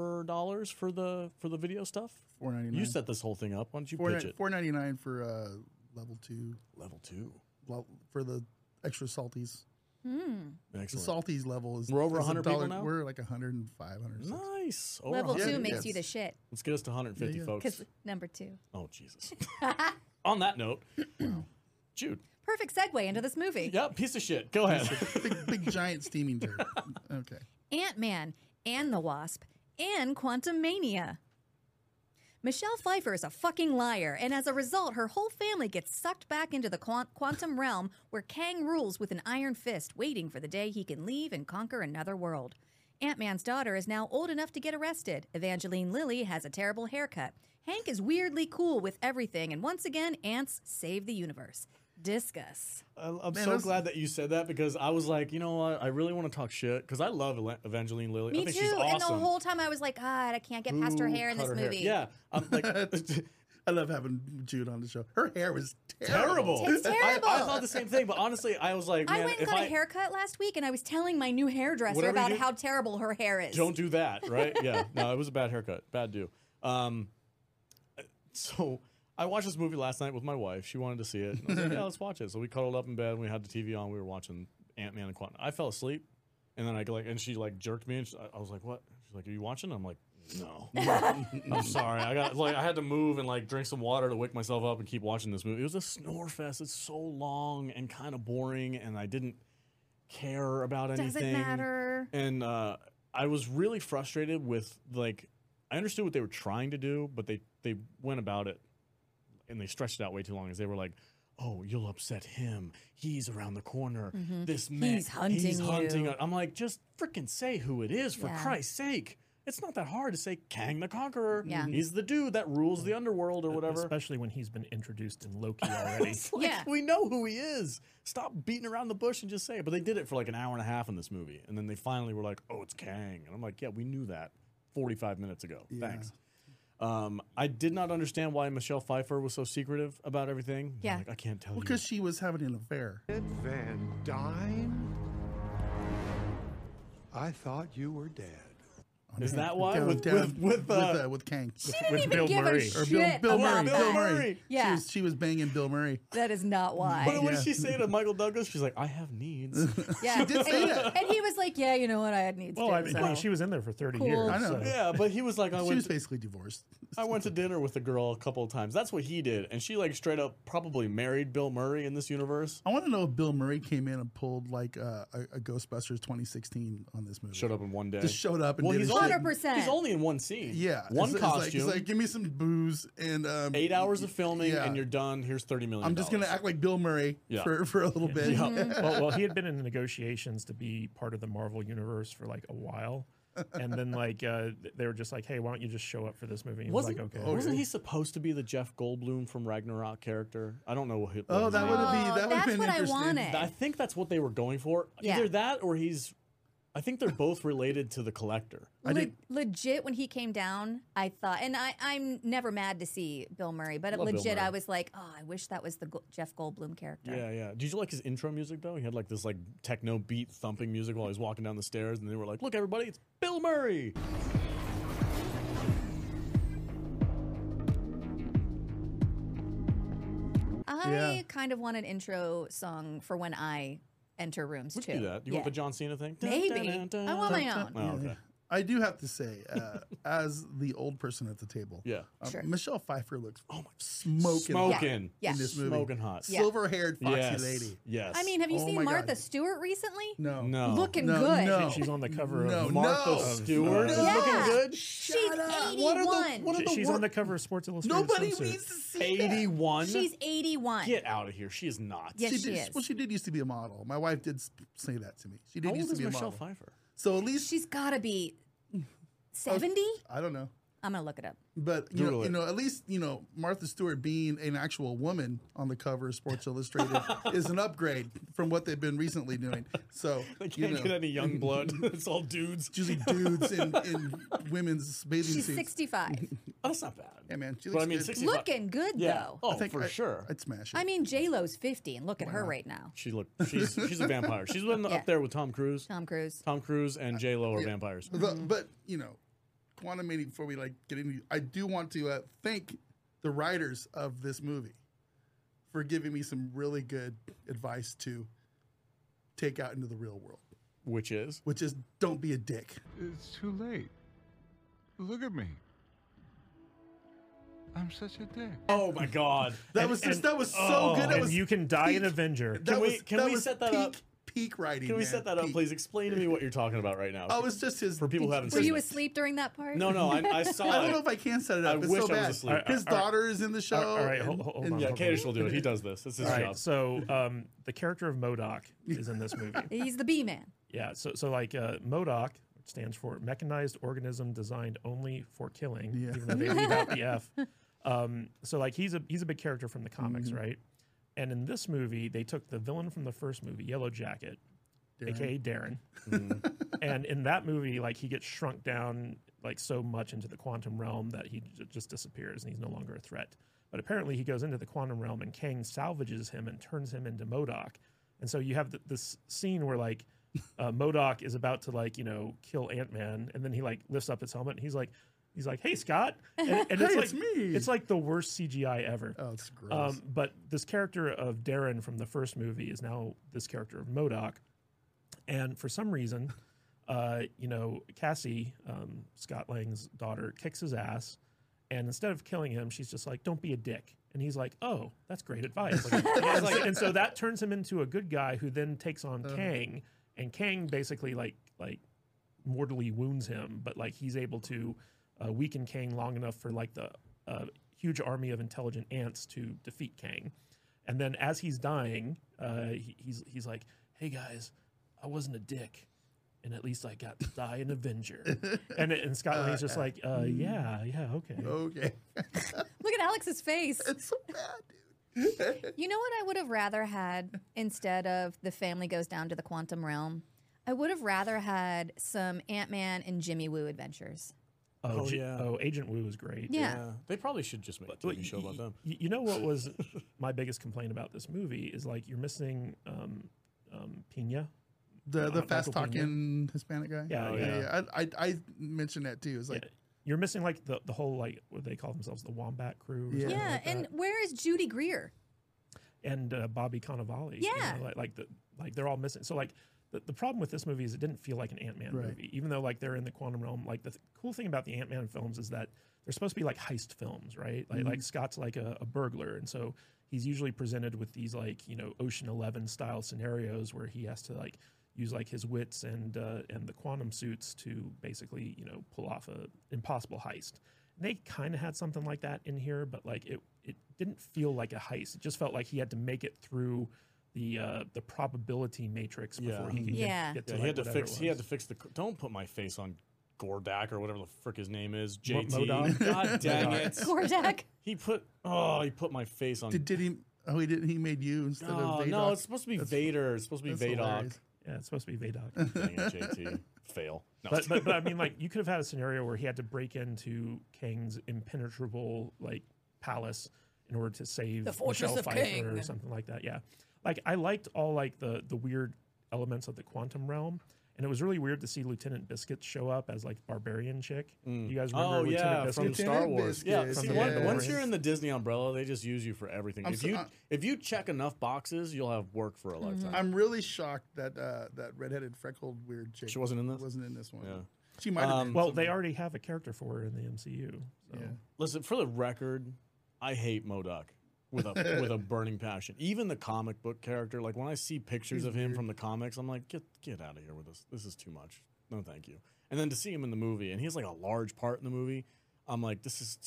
$4 for the video stuff? $4.99. You set this whole thing up. Why don't you pitch it? $4.99 for level 2. Level 2. For the extra salties. The Excellent. salties level is We're over is 100 people $1. now? We're like 105, 106. Nice. Over Level 100. 2 makes yes. you the shit. Let's get us to 150, Yeah. folks. Because number 2. Oh, Jesus. On that note, Jude. Perfect segue into this movie. Yeah, piece of shit. Go ahead. big giant steaming turd. Okay. Ant-Man and the Wasp and Quantumania. Michelle Pfeiffer is a fucking liar, and as a result, her whole family gets sucked back into the quantum realm where Kang rules with an iron fist, waiting for the day he can leave and conquer another world. Ant-Man's daughter is now old enough to get arrested. Evangeline Lilly has a terrible haircut. Hank is weirdly cool with everything, and once again, ants save the universe. Discus. I'm Man, so those- glad that you said that because I was like, you know what? I really want to talk shit because I love Evangeline Lilly. Me I think too. she's awesome. And the whole time I was like, God, I can't get past her Who hair in cut this her hair? movie. Yeah, I'm like I love having Jude on the show. Her hair was terrible. It's terrible. I thought the same thing, but honestly, I was like, man, I went and if got a haircut last week, and I was telling my new hairdresser Whatever you about do- how terrible her hair is. don't do that, right? Yeah, no, it was a bad haircut, bad do. So I watched this movie last night with my wife. She wanted to see it. And I was like, yeah, let's watch it. So we cuddled up in bed. And we had the TV on. We were watching Ant-Man and Quantum. I fell asleep, and then and she like jerked me, and I was like, what? She's like, are you watching? I'm like, no. I'm sorry. I had to move and like drink some water to wake myself up and keep watching this movie. It was a snore fest. It's so long and kind of boring, and I didn't care about anything. Doesn't matter. And I was really frustrated with like I understood what they were trying to do, but they went about it and they stretched it out way too long. As they were like, "Oh, you'll upset him. He's around the corner. This man, He's hunting you." I'm like, just freaking say who it is for Yeah. Christ's sake. It's not that hard to say Kang the Conqueror. Yeah. He's the dude that rules the underworld or whatever. Especially when he's been introduced in Loki already. It's like, Yeah. we know who he is. Stop beating around the bush and just say it. But they did it for like an hour and a half in this movie. And then they finally were like, oh, it's Kang. And I'm like, yeah, we knew that 45 minutes ago. Yeah. Thanks. I did not understand why Michelle Pfeiffer was so secretive about everything. Yeah. Like, I can't tell Well, you. because she was having an affair. Van Dyne? I thought you were dead. Is that why? Down- With Kang. She didn't with even Bill give Murray. a Or shit Bill about Murray. that. Bill Murray. Yeah. She was banging Bill Murray. That is not why. what did Yeah. she say to Michael Douglas? She's like, I have needs. Yeah, did say and, that. and he was like, "Yeah, you know what? I had needs Well, too." I mean, so. she was in there for 30 Cool. years. I know. so- Yeah, but he was like, She was basically divorced. I went to dinner with a girl a couple of times. That's what he did. And she like straight up probably married Bill Murray in this universe. I want to know if Bill Murray came in and pulled like a Ghostbusters 2016 on this movie. Showed up in one day. Just showed up and Well, did he's his only, shit. 100%. he's only in one scene. Yeah, One it's costume. Like, give me some booze and 8 hours of filming, yeah. and you're done. Here's $30 million. I'm just gonna act like Bill Murray Yeah. for a little bit. well, he had been in negotiations to be part of the Marvel universe for like a while, and then like they were just like, "Hey, why don't you just show up for this movie?" And he was like, "Okay." Wasn't he supposed to be the Jeff Goldblum from Ragnarok character? I don't know what. Oh, that would have been that would have that's been what I interesting. wanted. I think that's what they were going for. Yeah. Either that or he's. I think they're both related to the Collector. Legit, when he came down, I thought, and I'm never mad to see Bill Murray, but Love Bill legit, Murray. I was like, oh, I wish that was the Jeff Goldblum character. Yeah, yeah. Did you like his intro music though? He had like this like techno beat thumping music while he was walking down the stairs, and they were like, "Look, everybody, it's Bill Murray." I Yeah. kind of want an intro song for when I enter rooms We too. can do that. You want the John Cena thing? Maybe. I want my own. Oh, okay. I do have to say, as the old person at the table, Yeah. Sure. Michelle Pfeiffer looks Oh my. smoking Smoking. Yeah. in this movie. Smoking hot. Yeah. Silver-haired foxy Yes. lady. Yes. I mean, have you Oh seen my Martha God. Stewart recently? No, no. Looking No, good. no. She's on the cover No, of Martha no. Stewart is Yeah. looking good. She's up. 81. What are the She's on the cover of Sports Illustrated. Nobody swimsuit. needs to see that. 81. She's 81. Get out of here. She is not. Yes, she did, is. Well, she did used to be a model. My wife did say that to me. She did How old used to is be a Michelle model. Pfeiffer? So at least She's got to be 70? I don't know. I'm going to look it up. But Google it. at least Martha Stewart being an actual woman on the cover of Sports Illustrated is an upgrade from what they've been recently doing. So They can't get any young blood. It's all dudes. it's usually dudes in women's bathing She's suits. 65. Oh, that's not bad. Yeah, man. She But looks I mean, good. 65. Looking good, Yeah. though. Oh, I think for sure. I'd smash it. I mean, J-Lo's 50, and look at her right now. She's a vampire. She's been Yeah. up there with Tom Cruise. Tom Cruise. Tom Cruise and J Lo are vampires. But Quantum Mania. Before we get into, I do want to thank the writers of this movie for giving me some really good advice to take out into the real world, Which is which is don't be a dick. It's too late. Look at me. I'm such a dick. oh my god. That was so good. That And was you can die an peak- Avenger. That Can we was set that peak, up? Peak writing. Can we man. set that up, Peak. please? Explain to me what you're talking about right now. Oh, it's just his. For people who haven't Were seen you it. asleep during that part? No, I saw I don't it. know if I can set it up. I it's wish so I was bad. asleep. His daughter is in the show. All right, and- hold and- on. Yeah, hold Kadish on. will do it. He does this. It's his All job. right, so the character of MODOK is in this movie. He's the B-man. Yeah, so like MODOK, which stands for Mechanized Organism Designed Only for Killing, Yeah. even though they leave out the F. So like he's a big character from the comics, right? And in this movie, they took the villain from the first movie, Yellow Jacket, aka Darren. And in that movie, like he gets shrunk down like so much into the quantum realm that he just disappears and he's no longer a threat. But apparently he goes into the quantum realm and Kang salvages him and turns him into MODOK. And so you have this scene where like MODOK is about to like, kill Ant-Man, and then he like lifts up his helmet and he's like, "Hey, Scott," and it's me. It's like the worst CGI ever. Oh, it's gross. But this character of Darren from the first movie is now this character of MODOK, and for some reason, Cassie, Scott Lang's daughter, kicks his ass, and instead of killing him, she's just like, "Don't be a dick." And he's like, "Oh, that's great advice." And so that turns him into a good guy who then takes on Kang, and Kang basically like mortally wounds him, but like he's able to weaken Kang long enough for like the huge army of intelligent ants to defeat Kang. And then as he's dying, he's like, "Hey guys, I wasn't a dick, and at least I got to die an Avenger." and Scott Lang's just like, yeah, okay. Okay. Look at Alex's face. It's so bad, dude. You know what I would have rather had instead of the family goes down to the quantum realm? I would have rather had some Ant-Man and Jimmy Woo adventures. Oh, Agent Woo is great. Yeah. They probably should just make a TV show about them. You know what was my biggest complaint about this movie is like you're missing Pena. The Michael fast Pena. talking Hispanic guy. Yeah, yeah. I mentioned that too. It's like You're missing like the whole like what they call themselves, the Wombat Crew. Or Yeah. something Yeah, like and that. where is Judy Greer? And Bobby Cannavale. Yeah. Like they're all missing. So like the problem with this movie is it didn't feel like an Ant-Man Right. movie, even though like they're in the quantum realm. Like the cool thing about the Ant-Man films is that they're supposed to be like heist films, right? Like Scott's like a burglar, and so he's usually presented with these like Ocean 11 style scenarios where he has to like use like his wits and the quantum suits to basically pull off a impossible heist. And they kind of had something like that in here, but like it didn't feel like a heist. It just felt like he had to make it through the probability matrix before he could Yeah. get to Yeah, like, he had to whatever fix. it He had was. to fix the. Don't put my face on Gordak or whatever the frick his name is. JT. MODOK? God dang it! Gordak. He put my face on. did he? Oh, he didn't. He made you instead of Vadok. No, it's supposed to be Vader. It's supposed to be That's Vadok. hilarious. Yeah, it's supposed to be Vadok. Dang it, JT. Fail. No. but I mean, like you could have had a scenario where he had to break into Kang's impenetrable like palace in order to save The Fortress Michelle of Pfeiffer Kang. or something like that. Yeah, like I liked all like the weird elements of the quantum realm, and it was really weird to see Lieutenant Biscuit show up as like barbarian chick. You guys remember Oh Lieutenant yeah, Biscuit? from Star Lieutenant Wars. Biscuit, Yeah, see, yes. once you're in the Disney umbrella, they just use you for everything. If you check enough boxes, you'll have work for a lifetime. I'm really shocked that that redheaded, freckled, weird chick She wasn't in this? Wasn't in this one. Yeah. She might have been. Well, they already have a character for her in the MCU. So. Yeah. Listen, for the record, I hate MODOK with a burning passion. Even the comic book character, like when I see pictures of him from the comics, I'm like, get out of here with this. This is too much. No, thank you. And then to see him in the movie, and he has like a large part in the movie, I'm like,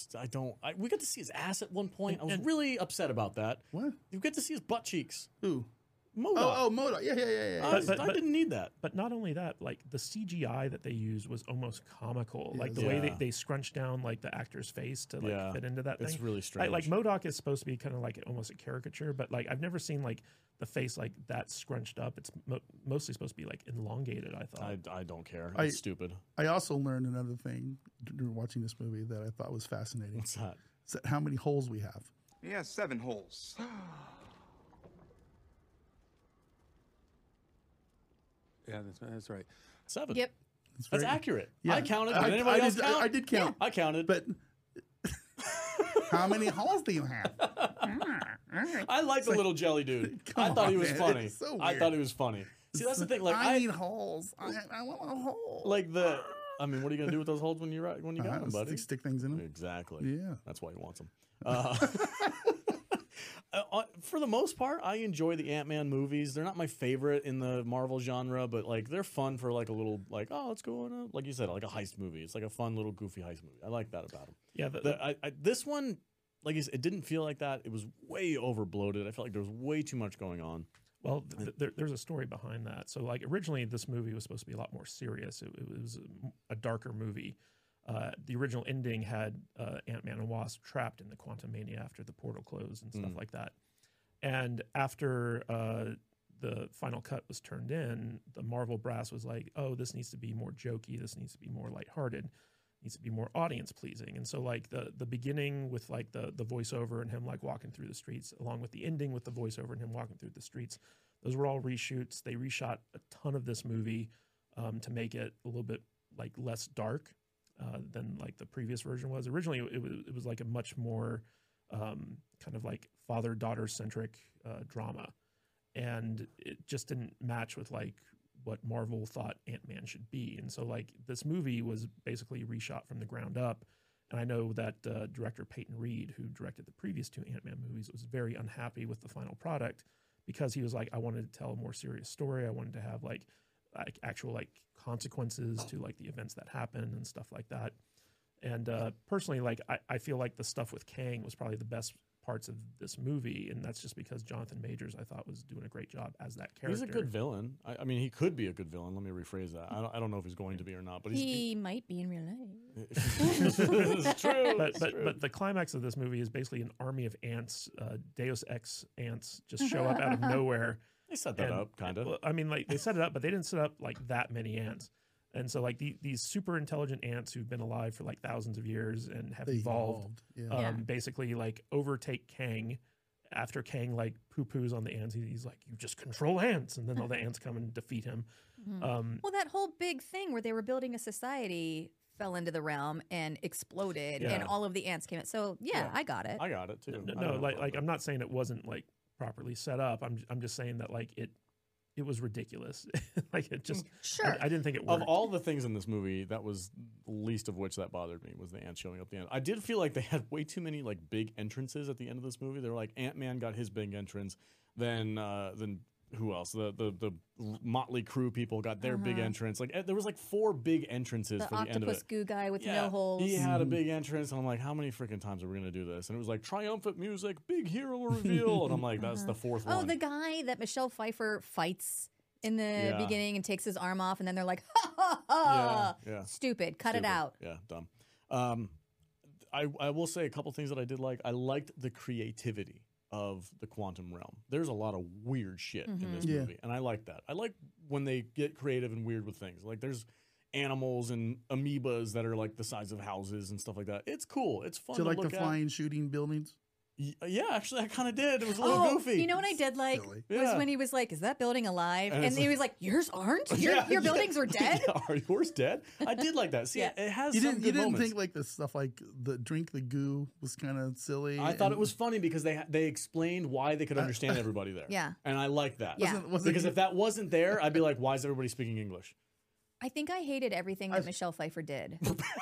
we got to see his ass at one point. I was really upset about that. What? You get to see his butt cheeks. Who? MODOK. Oh, Modo. Yeah. I didn't need that. But not only that, like the CGI that they used was almost comical. Like the Yeah. way they scrunched down like the actor's face to like fit into that thing. It's really strange. Like MODOK is supposed to be kind of like almost a caricature, but like I've never seen like the face like that scrunched up. It's mostly supposed to be like elongated, I thought. I don't care. I- It's stupid. I also learned another thing during watching this movie that I thought was fascinating. What's that? Is that how many holes we have. He has 7 holes. Yeah, that's right. 7. Yep. It's That's very- accurate. Yeah. I counted. Did anybody else count? I did count. I counted. But how many holes do you have? I like the little jelly dude. I Come thought he on, was man. funny. It's so I weird. thought he was funny. See, that's the thing. Like I need holes. I want a hole. like the. I mean, what are you gonna do with those holes when you got them, buddy? Stick things in them. Exactly. Yeah. That's why he wants them. For the most part, I enjoy the Ant-Man movies. They're not my favorite in the Marvel genre, but like they're fun for like a little like, oh, let's go on like you said, like a heist movie. It's like a fun little goofy heist movie. I like that about them. Yeah, This one, like it didn't feel like that. It was way over bloated. I felt like there was way too much going on. well, there's a story behind that. So like originally this movie was supposed to be a lot more serious. It was a darker movie. The original ending had Ant-Man and Wasp trapped in the Quantum Mania after the portal closed and stuff like that. And after the final cut was turned in, the Marvel brass was like, oh, this needs to be more jokey. This needs to be more lighthearted. Needs to be more audience pleasing. And so like the beginning with like the voiceover and him like walking through the streets, along with the ending with the voiceover and him walking through the streets, those were all reshoots. They reshot a ton of this movie to make it a little bit like less dark than like the previous version was. Originally, it was like a much more kind of like father-daughter centric drama, and it just didn't match with like what Marvel thought Ant-Man should be. And so like this movie was basically reshot from the ground up. And I know that director Peyton Reed, who directed the previous 2 Ant-Man movies, was very unhappy with the final product because he was like, I wanted to tell a more serious story. I wanted to have like actual like consequences to like the events that happen and stuff like that. And personally, like I feel like the stuff with Kang was probably the best parts of this movie, and that's just because Jonathan Majors, I thought, was doing a great job as that character. He's a good villain. I mean, he could be a good villain. Let me rephrase that. I don't know if he's going to be or not, but He might be in real life. it's true. But the climax of this movie is basically an army of ants, Deus Ex ants, just show up out of nowhere. They set that up, kind of. Well, I mean, like they set it up, but they didn't set up like that many ants. And so, like these super intelligent ants who've been alive for like thousands of years and have They evolved, Yeah. basically like overtake Kang. After Kang like poo-poos on the ants, he's like, "You just control ants," and then all the ants come and defeat him. Well, that whole big thing where they were building a society fell into the realm and exploded, Yeah. and all of the ants came out. So yeah, I got it. I got it too. No, like I'm not saying it wasn't like properly set up. I'm just saying that like it was ridiculous. Like it just, Sure. I didn't think it Of worked. all the things in this movie, that was the least of which that bothered me, was the ants showing up at the end. I did feel like they had way too many like big entrances at the end of this movie. They were like, Ant-Man got his big entrance, then who else? The Motley Crue people got their big entrance. Like there was like 4 big entrances The for the end of octopus it. goo guy with no holes. He had a big entrance, and I'm like, how many freaking times are we going to do this? And it was like, triumphant music, big hero reveal. And I'm like, that's the 4th one. Oh, the guy that Michelle Pfeiffer fights in the beginning and takes his arm off, and then they're like, ha ha ha. Yeah. Stupid. Cut it Stupid. out. Yeah, dumb. I will say a couple things that I did like. I liked the creativity of the quantum realm. There's a lot of weird shit in this movie, and I like that. I like when they get creative and weird with things. Like there's animals and amoebas that are like the size of houses and stuff like that. It's cool. It's fun Do you to like look the at. flying, shooting buildings? Yeah, actually, I kind of did. It was a little goofy. You know what I did like Silly. was Yeah. when he was like, "Is that building alive?" And And it's he like- was like, "Yours aren't. Yeah, Your buildings are dead." Yeah, are yours dead? I did like that. See, Yeah. it has You some didn't. good You didn't moments. think like the stuff like the drink the goo was kind of silly. I thought it and- was funny because they explained why they could understand everybody there. Yeah. And I like that. Yeah. Wasn't Because if that wasn't there, I'd be like, why is everybody speaking English? I think I hated everything that Michelle Pfeiffer did.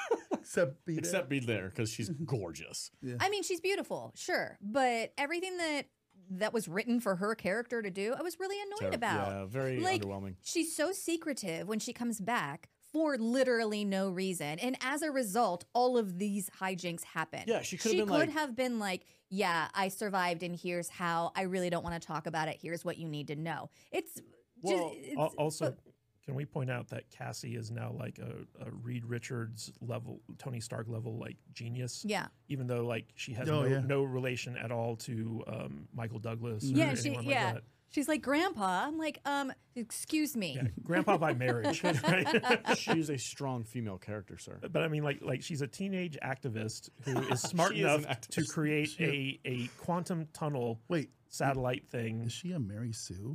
except be Except be there because she's gorgeous. I mean, she's beautiful, sure, but everything that was written for her character to do, I was really annoyed about. Yeah, very Like, underwhelming. she's so secretive when she comes back for literally no reason. And as a result, all of these hijinks happen. Yeah, she could have been like- yeah, I survived and here's how. I really don't want to talk about it. Here's what you need to know. It's Well, just Also, can we point out that Cassie is now like a Reed Richards level, Tony Stark level, like genius? yeah. Even though like she has Oh, yeah. no relation at all to Michael Douglas. Or Yeah, anyone like that. She's like, "Grandpa." I'm like, excuse me. Yeah, grandpa by marriage, right? She's a strong female character, sir. But I mean, like she's a teenage activist who is smart She is an enough to activist. create a quantum tunnel Wait, satellite thing. is she a Mary Sue?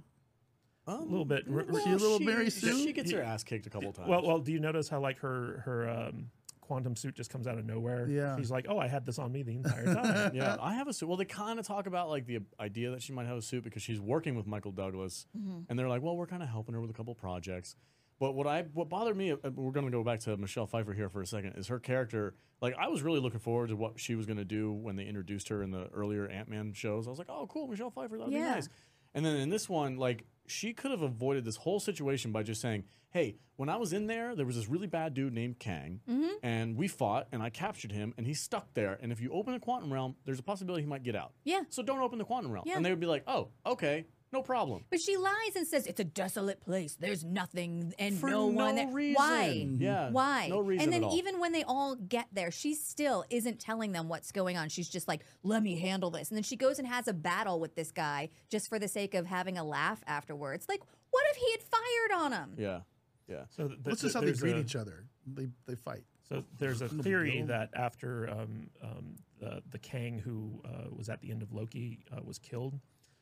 A little bit. Is she a little Mary Sue? She gets her ass kicked a couple times. Well, do you notice how like her quantum suit just comes out of nowhere? Yeah. She's like, "Oh, I had this on me the entire time." yeah, I have a suit. Well, they kind of talk about like the idea that she might have a suit because she's working with Michael Douglas, and they're like, well, we're kind of helping her with a couple projects. But what bothered me, we're going to go back to Michelle Pfeiffer here for a second, is her character. Like, I was really looking forward to what she was going to do when they introduced her in the earlier Ant-Man shows. I was like, oh, cool, Michelle Pfeiffer, that'd be Yeah. nice. And then in this one, like, she could have avoided this whole situation by just saying, hey, when I was in there was this really bad dude named Kang, and we fought, and I captured him, and he's stuck there. And if you open the quantum realm, there's a possibility he might get out. Yeah. So don't open the quantum realm. Yeah. And they would be like, oh, okay. No problem. But she lies and says it's a desolate place. There's nothing and For no one no there. reason. Why? Yeah. Why? No reason And then at all. even when they all get there, she still isn't telling them what's going on. She's just like, "Let me handle this." And then she goes and has a battle with this guy just for the sake of having a laugh afterwards. Like, what if he had fired on him? Yeah. Yeah. So That's just how they greet each other. They fight. So there's a No big theory deal. that after the Kang who was at the end of Loki was killed,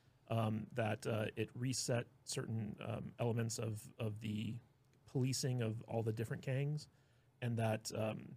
that it reset certain elements of the policing of all the different Kangs, and that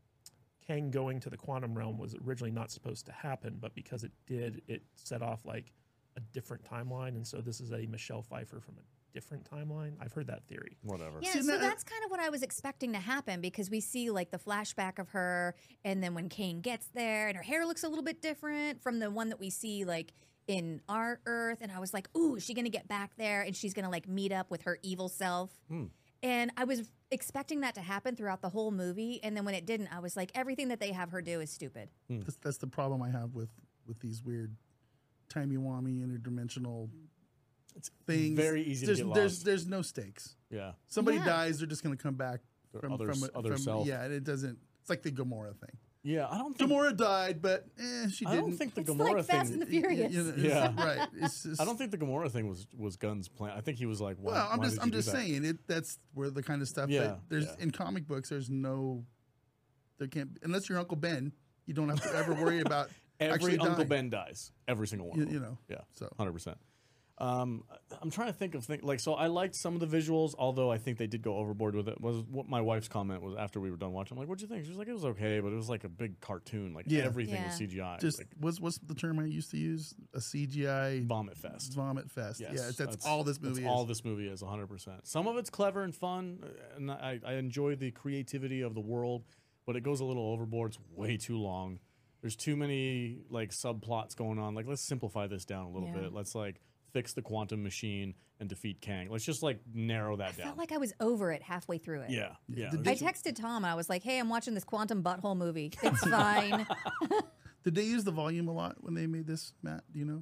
Kang going to the quantum realm was originally not supposed to happen, but because it did, it set off like a different timeline, and so this is a Michelle Pfeiffer from a different timeline. I've heard that theory. Whatever. Yeah, See, so that- that's kind of what I was expecting to happen because we see like the flashback of her, and then when Kane gets there, and her hair looks a little bit different from the one that we see like in our Earth, and I was like, "Ooh, is she gonna get back there, and she's gonna like meet up with her evil self?" And I was expecting that to happen throughout the whole movie, and then when it didn't, I was like, everything that they have her do is stupid. That's the problem I have with these weird timey-wimey interdimensional things. very easy to there's, get there's, lost. There's no stakes. Yeah. Somebody Yeah. dies, they're just going to come back Their from other self. Yeah, and it doesn't. It's like the Gamora thing. Yeah. I don't think. Gamora died, but she I didn't. don't think the It's Gamora like Fast thing. and the Furious. Yeah, Yeah. right. It's just, I don't think the Gamora thing was Gunn's plan. I think he was like, why, Well, I'm why just did you do that? saying it. That's where the kind of stuff Yeah, that there's yeah. in comic books. There's no, there can't unless you're Uncle Ben. You don't have to ever worry about Every actually Uncle dying. Ben dies. Every single one. You- of them. you know, Yeah. so. 100%. I'm trying to think of things like, so I liked some of the visuals, although I think they did go overboard with it. Was what my wife's comment was after we were done watching. I'm like, what'd you think? She was like, it was okay, but it was like a big cartoon. Like Yeah. everything was Yeah. CGI. Just like what's the term I used to use? A CGI vomit fest. vomit fest. Yes, Yeah, that's all this movie that's is. all this movie is, 100%. Some of it's clever and fun, and I enjoy the creativity of the world, but it goes a little overboard. It's way too long. There's too many like subplots going on. Like, let's simplify this down a little Yeah. bit. Let's like fix the quantum machine and defeat Kang. Let's just like narrow that I down. felt like I was over it halfway through it. yeah, yeah. The I texted Tom and I was like, "Hey, I'm watching this Quantum Butthole movie. It's fine." Did they use the volume a lot when they made this, Matt? Do you know?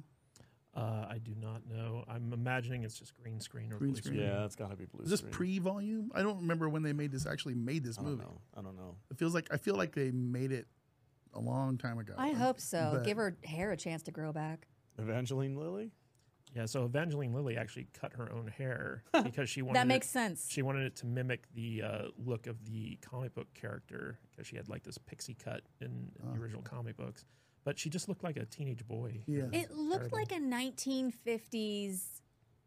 I do not know. I'm imagining it's just green screen or Green blue screen. Yeah, it's got to be blue Is this screen. pre-volume? I don't remember when they made this. Actually, made this I don't movie. know. I don't know. I feel like they made it a long time ago. I hope so. But- Give her hair a chance to grow back. Evangeline Lilly? Yeah, so Evangeline Lilly actually cut her own hair because she wanted That makes sense. She wanted it to mimic the look of the comic book character because she had like this pixie cut in the original comic books, but she just looked like a teenage boy. Yeah. It looked Terrible. like a 1950s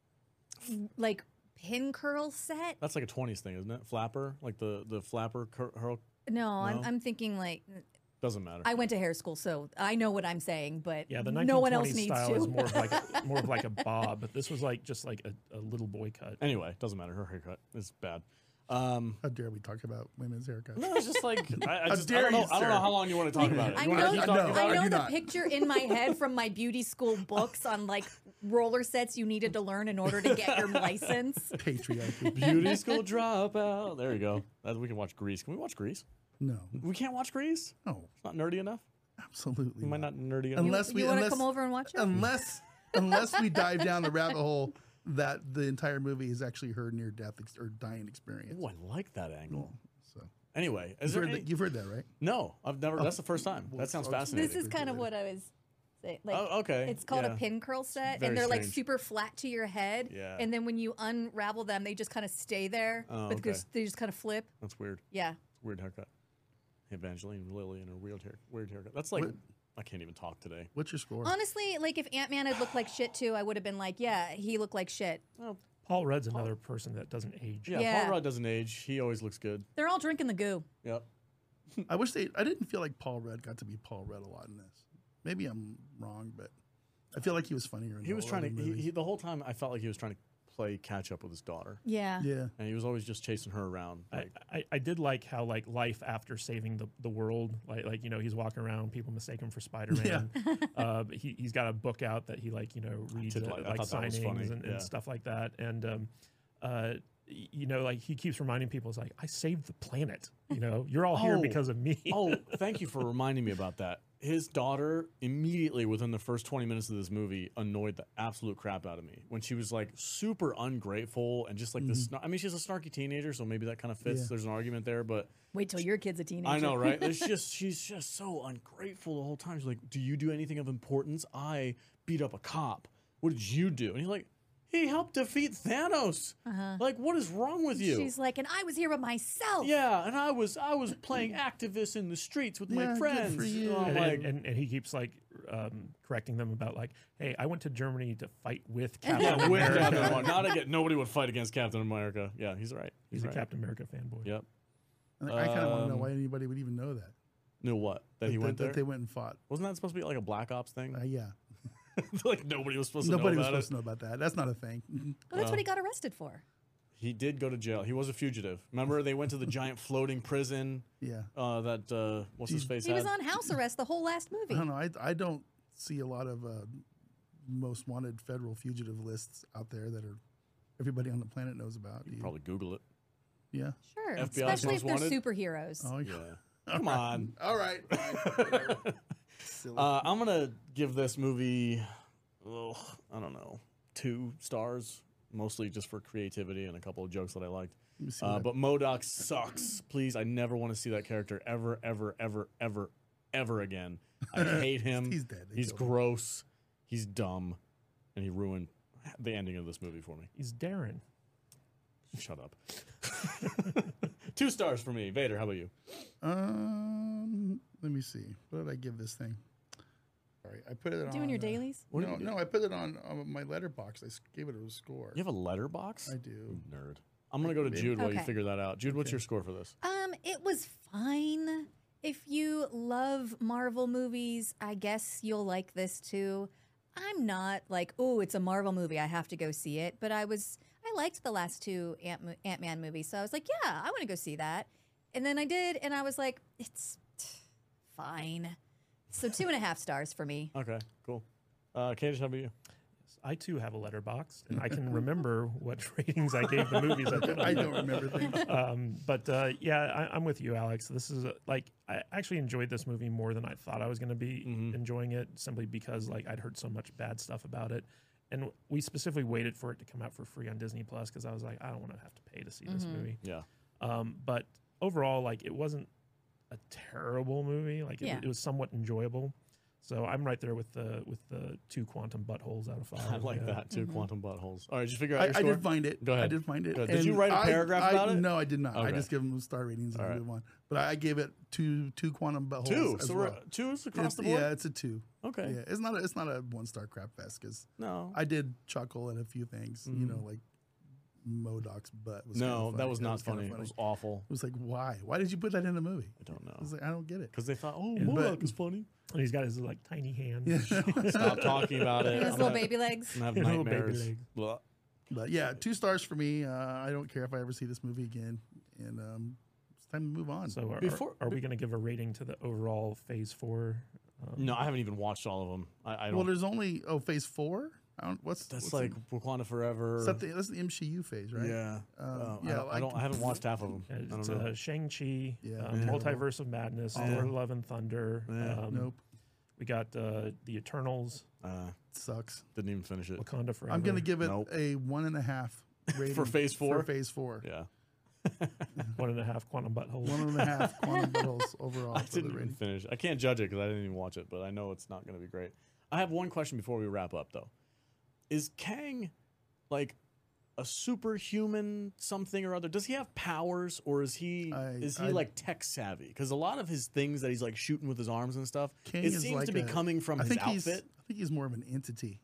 like pin curl set. That's like a 20s thing, isn't it? Flapper? Like the flapper curl? No, No? I'm thinking like Doesn't matter. I went to hair school, so I know what I'm saying, but Yeah, the 1920s no one else needs style to. is more of like a bob, but this was like just like a little boy cut. Anyway, doesn't matter. Her haircut is bad. How dare we talk about women's haircuts? No, it's just like I How just dare I don't know. you, I don't know sir. how long you want to talk about it. I You want to know, keep I talking know. about I it? know do the not. picture in my head from my beauty school books on like roller sets you needed to learn in order to get your license. Patriarchy. Beauty school dropout. There you go. We can watch Grease. Can we watch Grease? No, We can't watch Grease. no, It's not nerdy enough. absolutely. We might not nerdy enough. Unless we You want to unless come over and watch it? unless we dive down the rabbit hole that the entire movie is actually her near death or dying experience. Oh, I like that angle. So Anyway, is you've there heard, any, that, you've heard that, right? no? I've never. That's the first time. That sounds fascinating. This is kind of what I was saying. Like, Oh, okay. It's called Yeah. a pin curl set, Very and they're like strange. super flat to your head. Yeah. And then when you unravel them, they just kind of stay there. Oh, but okay. they just kind of flip. That's weird. Yeah. Weird haircut. Evangeline Lilly and her weird haircut. That's like What- I can't even talk today. What's your score? Honestly, like if Ant-Man had looked like shit too, I would have been like, yeah, he looked like shit. Paul Rudd's another person that doesn't age. Yeah, Yeah. Paul Rudd doesn't age. He always looks good. They're all drinking the goo. Yep. I wish I didn't feel like Paul Rudd got to be Paul Rudd a lot in this. Maybe I'm wrong, but I feel like he was funnier. In He was trying to. movies. He the whole time I felt like he was trying to play catch up with his daughter, Yeah. Yeah. and he was always just chasing her around. Like, I did like how like life after saving the world, like you know, he's walking around, people mistake him for Spider-Man. But he's got a book out that he like, you know, reads did at, like- I like thought that was funny, signings and yeah. stuff like that. And you know, like he keeps reminding people, it's like, I saved the planet. You know, you're all here Oh. because of me. Oh, thank you for reminding me about that. His daughter immediately within the first 20 minutes of this movie annoyed the absolute crap out of me when she was like super ungrateful and just like this. I mean, she's a snarky teenager, so maybe that kind of fits. Yeah. There's an argument there, but Wait till your kid's a teenager. I know, right? She's just so ungrateful the whole time. She's like, "Do you do anything of importance? I beat up a cop. What did you do?" And he's like, "He helped defeat Thanos. Like, what is wrong with you?" She's like, and I was here by myself. Yeah, and I was playing activist in the streets with Yeah, my good friends. for you. I'm And, like, and he keeps like correcting them about like, hey, I went to Germany to fight with yeah, Captain with America. Captain America. Not again. Nobody would fight against Captain America. Yeah, he's right. He's a right. Captain America fanboy. Yep. And I kind of want to know why anybody would even know that. Knew what? That he went there? That they went and fought. Wasn't that supposed to be like a Black Ops thing? Yeah. Like nobody was supposed Nobody to know was about supposed to know about that. That's not a thing. Well, that's what he got arrested for. He did go to jail. He was a fugitive. Remember, they went to the giant floating prison Yeah. that, what's his face He was had? on house arrest the whole last movie. I don't know. I don't see a lot of most wanted federal fugitive lists out there that are everybody on the planet knows about. Do you? Probably Google it. Yeah. Sure, FBI especially if they're most wanted? superheroes. Oh, Yeah. Come on. All right. Fine. Whatever. Silly. I'm going to give this movie, I don't know, 2 stars, mostly just for creativity and a couple of jokes that I liked. Let me see what I- But MODOK sucks. Please, I never want to see that character ever, ever, ever, ever, ever again. I hate him. He's dead. They He's killed him. gross. He's dumb. And he ruined the ending of this movie for me. He's Darren. Shut up. 2 stars for me. Vader, how about you? Let me see. What did I give this thing? Sorry, I put it on. Doing your dailies? What No, do you no, I put it on my letterbox. gave it a score. You have a letterbox? I do. Nerd. I'm going to go to Jude while you Okay. figure that out. Jude, what's your score for this? It was fine. If you love Marvel movies, I guess you'll like this too. I'm not like, oh, it's a Marvel movie, I have to go see it. But I liked the last 2 Ant-Man movies, so I was like, yeah, I want to go see that. And then I did, and I was like, it's fine. So 2.5 stars for me. Okay, cool. Candace, how about you? I too have a letterbox, and I can remember what ratings I gave the movies. I don't remember things. Yeah, I'm with you, Alex. This is I actually enjoyed this movie more than I thought I was going to be enjoying it, simply because like I'd heard so much bad stuff about it, and we specifically waited for it to come out for free on Disney Plus because I was like, I don't want to have to pay to see this movie. Yeah. But overall, like it wasn't a terrible movie. Like Yeah. it was somewhat enjoyable. So I'm right there with the 2 quantum buttholes out of 5. I like yeah. that too. Quantum buttholes. All right, did you figure out your I score? did find it. Go ahead. I did find it. Go ahead. Did you And write a paragraph about it? No, I did not. I Okay. just give them star ratings and All I right. move on. But I gave it two quantum buttholes. 2. as So well. we're 2 is across the board. Yeah, it's a 2. Okay. Yeah, it's not a 1-star crap fest because No. I did chuckle at a few things. You know, like MODOK's butt was. No, kinda that was not kinda funny. It was awful. It was like, why? Why did you put that in a movie? I don't I know. was like, I don't get it. Because they thought, oh, Yeah. MODOK is funny. And he's got his like tiny hands. Yeah. Stop talking about it. And his I'm little gonna- baby legs. I'm gonna have Little baby nightmares. legs. Blah. But yeah, 2 stars for me. I don't care if I ever see this movie again. And it's time to move on. So are we going to give a rating to the overall Phase 4? No, I haven't even watched all of them. I don't. well, there's only Phase 4. What's that's what's like it? Wakanda Forever. That's the MCU phase, right? Yeah. yeah, I haven't watched half of them. I It's don't know. Shang-Chi, Yeah. Multiverse of Madness, Thor: Love and Thunder. Nope. We got the Eternals, Sucks. Didn't even finish it. Wakanda Forever. I'm gonna give it Nope. a 1.5 rating For Phase 4? For Phase 4. Yeah. 1.5 quantum buttholes. 1.5 quantum battles overall I for the didn't even rating. finish. I can't judge it because I didn't even watch it, but I know it's not going to be great. I have one question before we wrap up, though. Is Kang like a superhuman something or other? Does he have powers, or is he I- like tech savvy? Because a lot of his things that he's like shooting with his arms and stuff, Kang it is seems like to be coming from I his think outfit. I think he's more of an entity.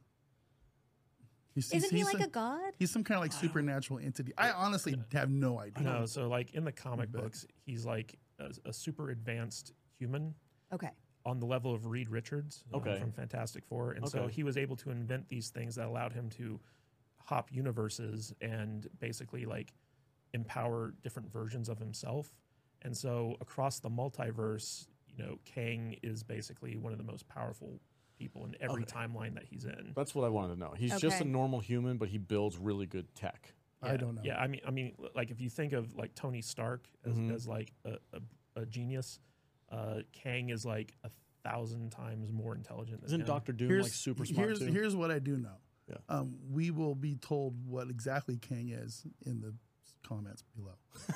Isn't he like a god? He's some kind of like supernatural entity. I honestly have no idea. No, so like in the comic books, he's like a super advanced human Okay. on the level of Reed Richards Okay. from Fantastic Four. And so Okay. he was able to invent these things that allowed him to hop universes and basically like empower different versions of himself. And so across the multiverse, you know, Kang is basically one of the most powerful people in every timeline that he's in. That's what I wanted to know. He's just a Okay. normal human, but he builds really good tech. I don't know. Yeah, I mean, like if you think of like Tony Stark as like a genius, Kang is like 1,000 times more intelligent than Isn't him. Doctor Doom like super smart too? Here's what I do know. Yeah. We will be told what exactly Kang is in the comments below.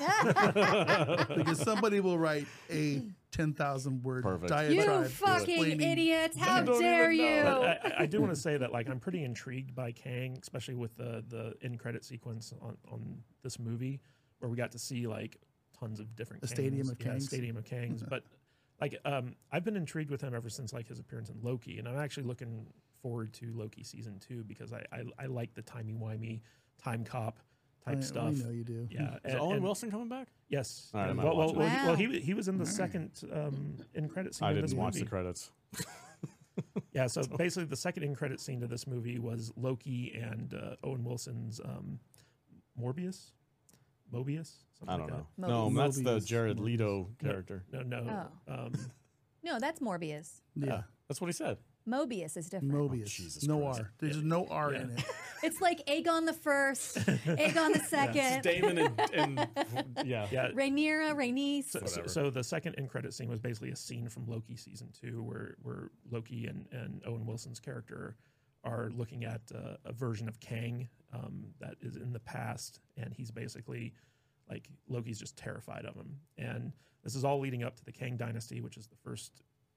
Because somebody will write a 10,000 word Perfect. diatribe. You fucking explaining- idiots! How don't dare even you? know. But I do want to say that like I'm pretty intrigued by Kang, especially with the end credit sequence on this movie, where we got to see like tons of different A stadium of Yeah, Kangs. stadium of Kangs. But like I've been intrigued with him ever since like his appearance in Loki, and I'm actually looking forward to Loki season 2 because I like the timey-wimey time cop type stuff. I know you do. Yeah, Is Owen Wilson coming back? Yes. All right, I might well, watch well, it. well, he was in the second end credit scene. I of didn't this watch movie. the credits. Yeah, so basically the second end credit scene to this movie was Loki and Owen Wilson's Mobius, something I don't like know. Mobius. No, that's the Mobius. Jared Leto character. that. No. Oh. No, that's Morbius. Yeah. That's what he said. Mobius is different. Mobius. Jesus no Christ. R. There's no R in it. It's like Aegon the First, Aegon the Second, Damon and yeah. Yeah. Rhaenyra, Rhaenys. So the second end credit scene was basically a scene from Loki season 2 where Loki and Owen Wilson's character are looking at a version of Kang that is in the past, and he's basically like Loki's just terrified of him. And this is all leading up to the Kang Dynasty, which is the first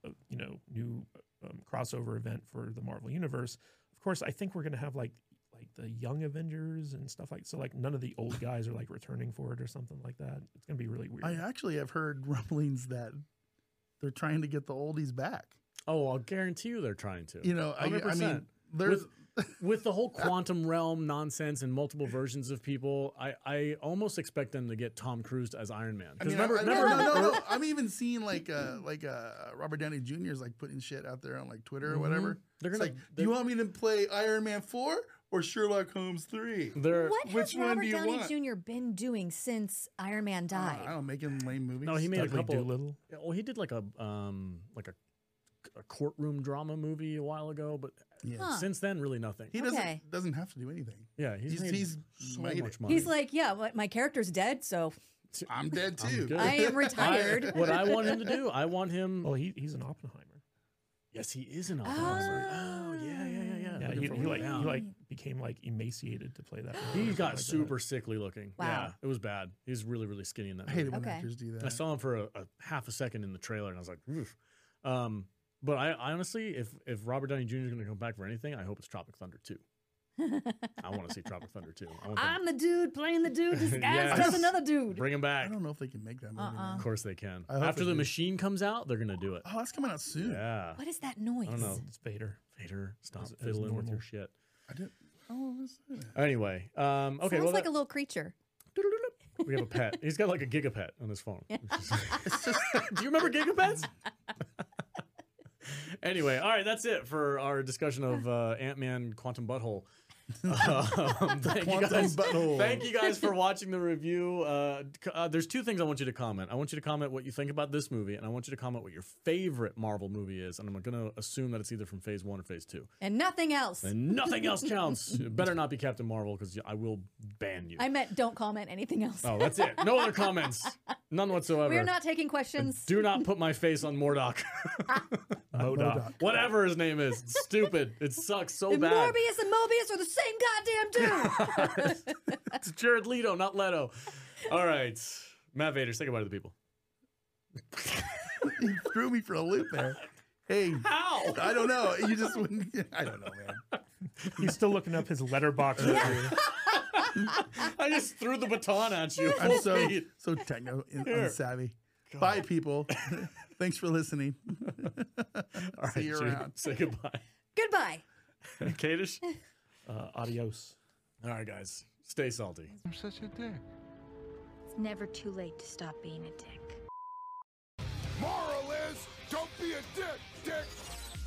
new crossover event for the Marvel Universe. Of course, I think we're gonna have like the Young Avengers and stuff like so. Like none of the old guys are like returning for it or something like that. It's gonna be really weird. I actually have heard rumblings that they're trying to get the oldies back. Oh, I'll guarantee you they're trying to. You know, I 100%. mean, there's with the whole quantum realm nonsense and multiple versions of people, I almost expect them to get Tom Cruise as Iron Man. I mean, no. I'm even seeing like Robert Downey Jr. is like putting shit out there on like Twitter or whatever. They're It's gonna- like, do you want me to play Iron Man 4 or Sherlock Holmes 3? They're What Which has one Robert do you Downey want? Jr. been doing since Iron Man died? I don't make him lame movies. no, he made a Dudley couple. Doolittle. Well, he did like a courtroom drama movie a while ago, but Yeah. Huh. since then, really nothing. He Okay. doesn't have to do anything. Yeah, he's he's so made much it. money. He's like, yeah, but my character's dead, so I'm dead I'm too. good. I am retired. What I want him to do, I want him. Well, he's an Oppenheimer. Yes, he is an Oppenheimer. Oh, yeah. Yeah, Looking he for like one he now. like became like emaciated to play that. role or He something got like that. super sickly looking. Wow. Yeah, it was bad. He's really, really skinny in that I movie. hate it when Okay. actors do that. I saw him for a half a second in the trailer, and I was like, oof. But I honestly, if Robert Downey Jr. is going to come back for anything, I hope it's Tropic Thunder 2. I want to see Tropic Thunder 2. I want them- I'm the dude playing the dude disguised Yes. as another dude. bring him back. I don't know if they can make that movie. now. Of course they can. I hope After they the do. machine comes out, they're going to do it. Oh, that's coming out soon. Yeah. What is that noise? I don't know. It's Vader. Vader, stop As fiddling with normal. your shit. I didn't. Oh, what's that? Anyway, okay. Sounds well, like a little creature. we have a pet. He's got like a Gigapet on his phone. Do you remember Gigapets? Anyway, all right, that's it for our discussion of Ant-Man Quantum Butthole. Thank you Quantum guys. Butthole. Thank you guys for watching the review. There's two things I want you to comment. I want you to comment what you think about this movie, and I want you to comment what your favorite Marvel movie is. And I'm going to assume that it's either from Phase 1 or Phase 2. And nothing else. And nothing else counts. It better not be Captain Marvel, because I will ban you. I meant don't comment anything else. Oh, that's it. No other comments. None whatsoever. We're not taking questions. Do not put my face on Mordock. MODOK. Whatever his name is. It's stupid. It sucks so And bad. Morbius and Mobius are the same goddamn dude. It's Jared Leto, not Leto. All right. Matt Vader, say goodbye to the people. You threw me for a loop there. Hey, How? I don't know. You just wouldn't. I don't know, man. He's still looking up his letterbox review. I just threw the baton at you. I'm Full so speed. so techno Here. unsavvy. Bye, people. Thanks for listening. All right, See you Judy, around. say goodbye. Goodbye. Kadish? Adios. All right, guys. Stay salty. I'm such a dick. It's never too late to stop being a dick. Moral is, don't be a dick, dick.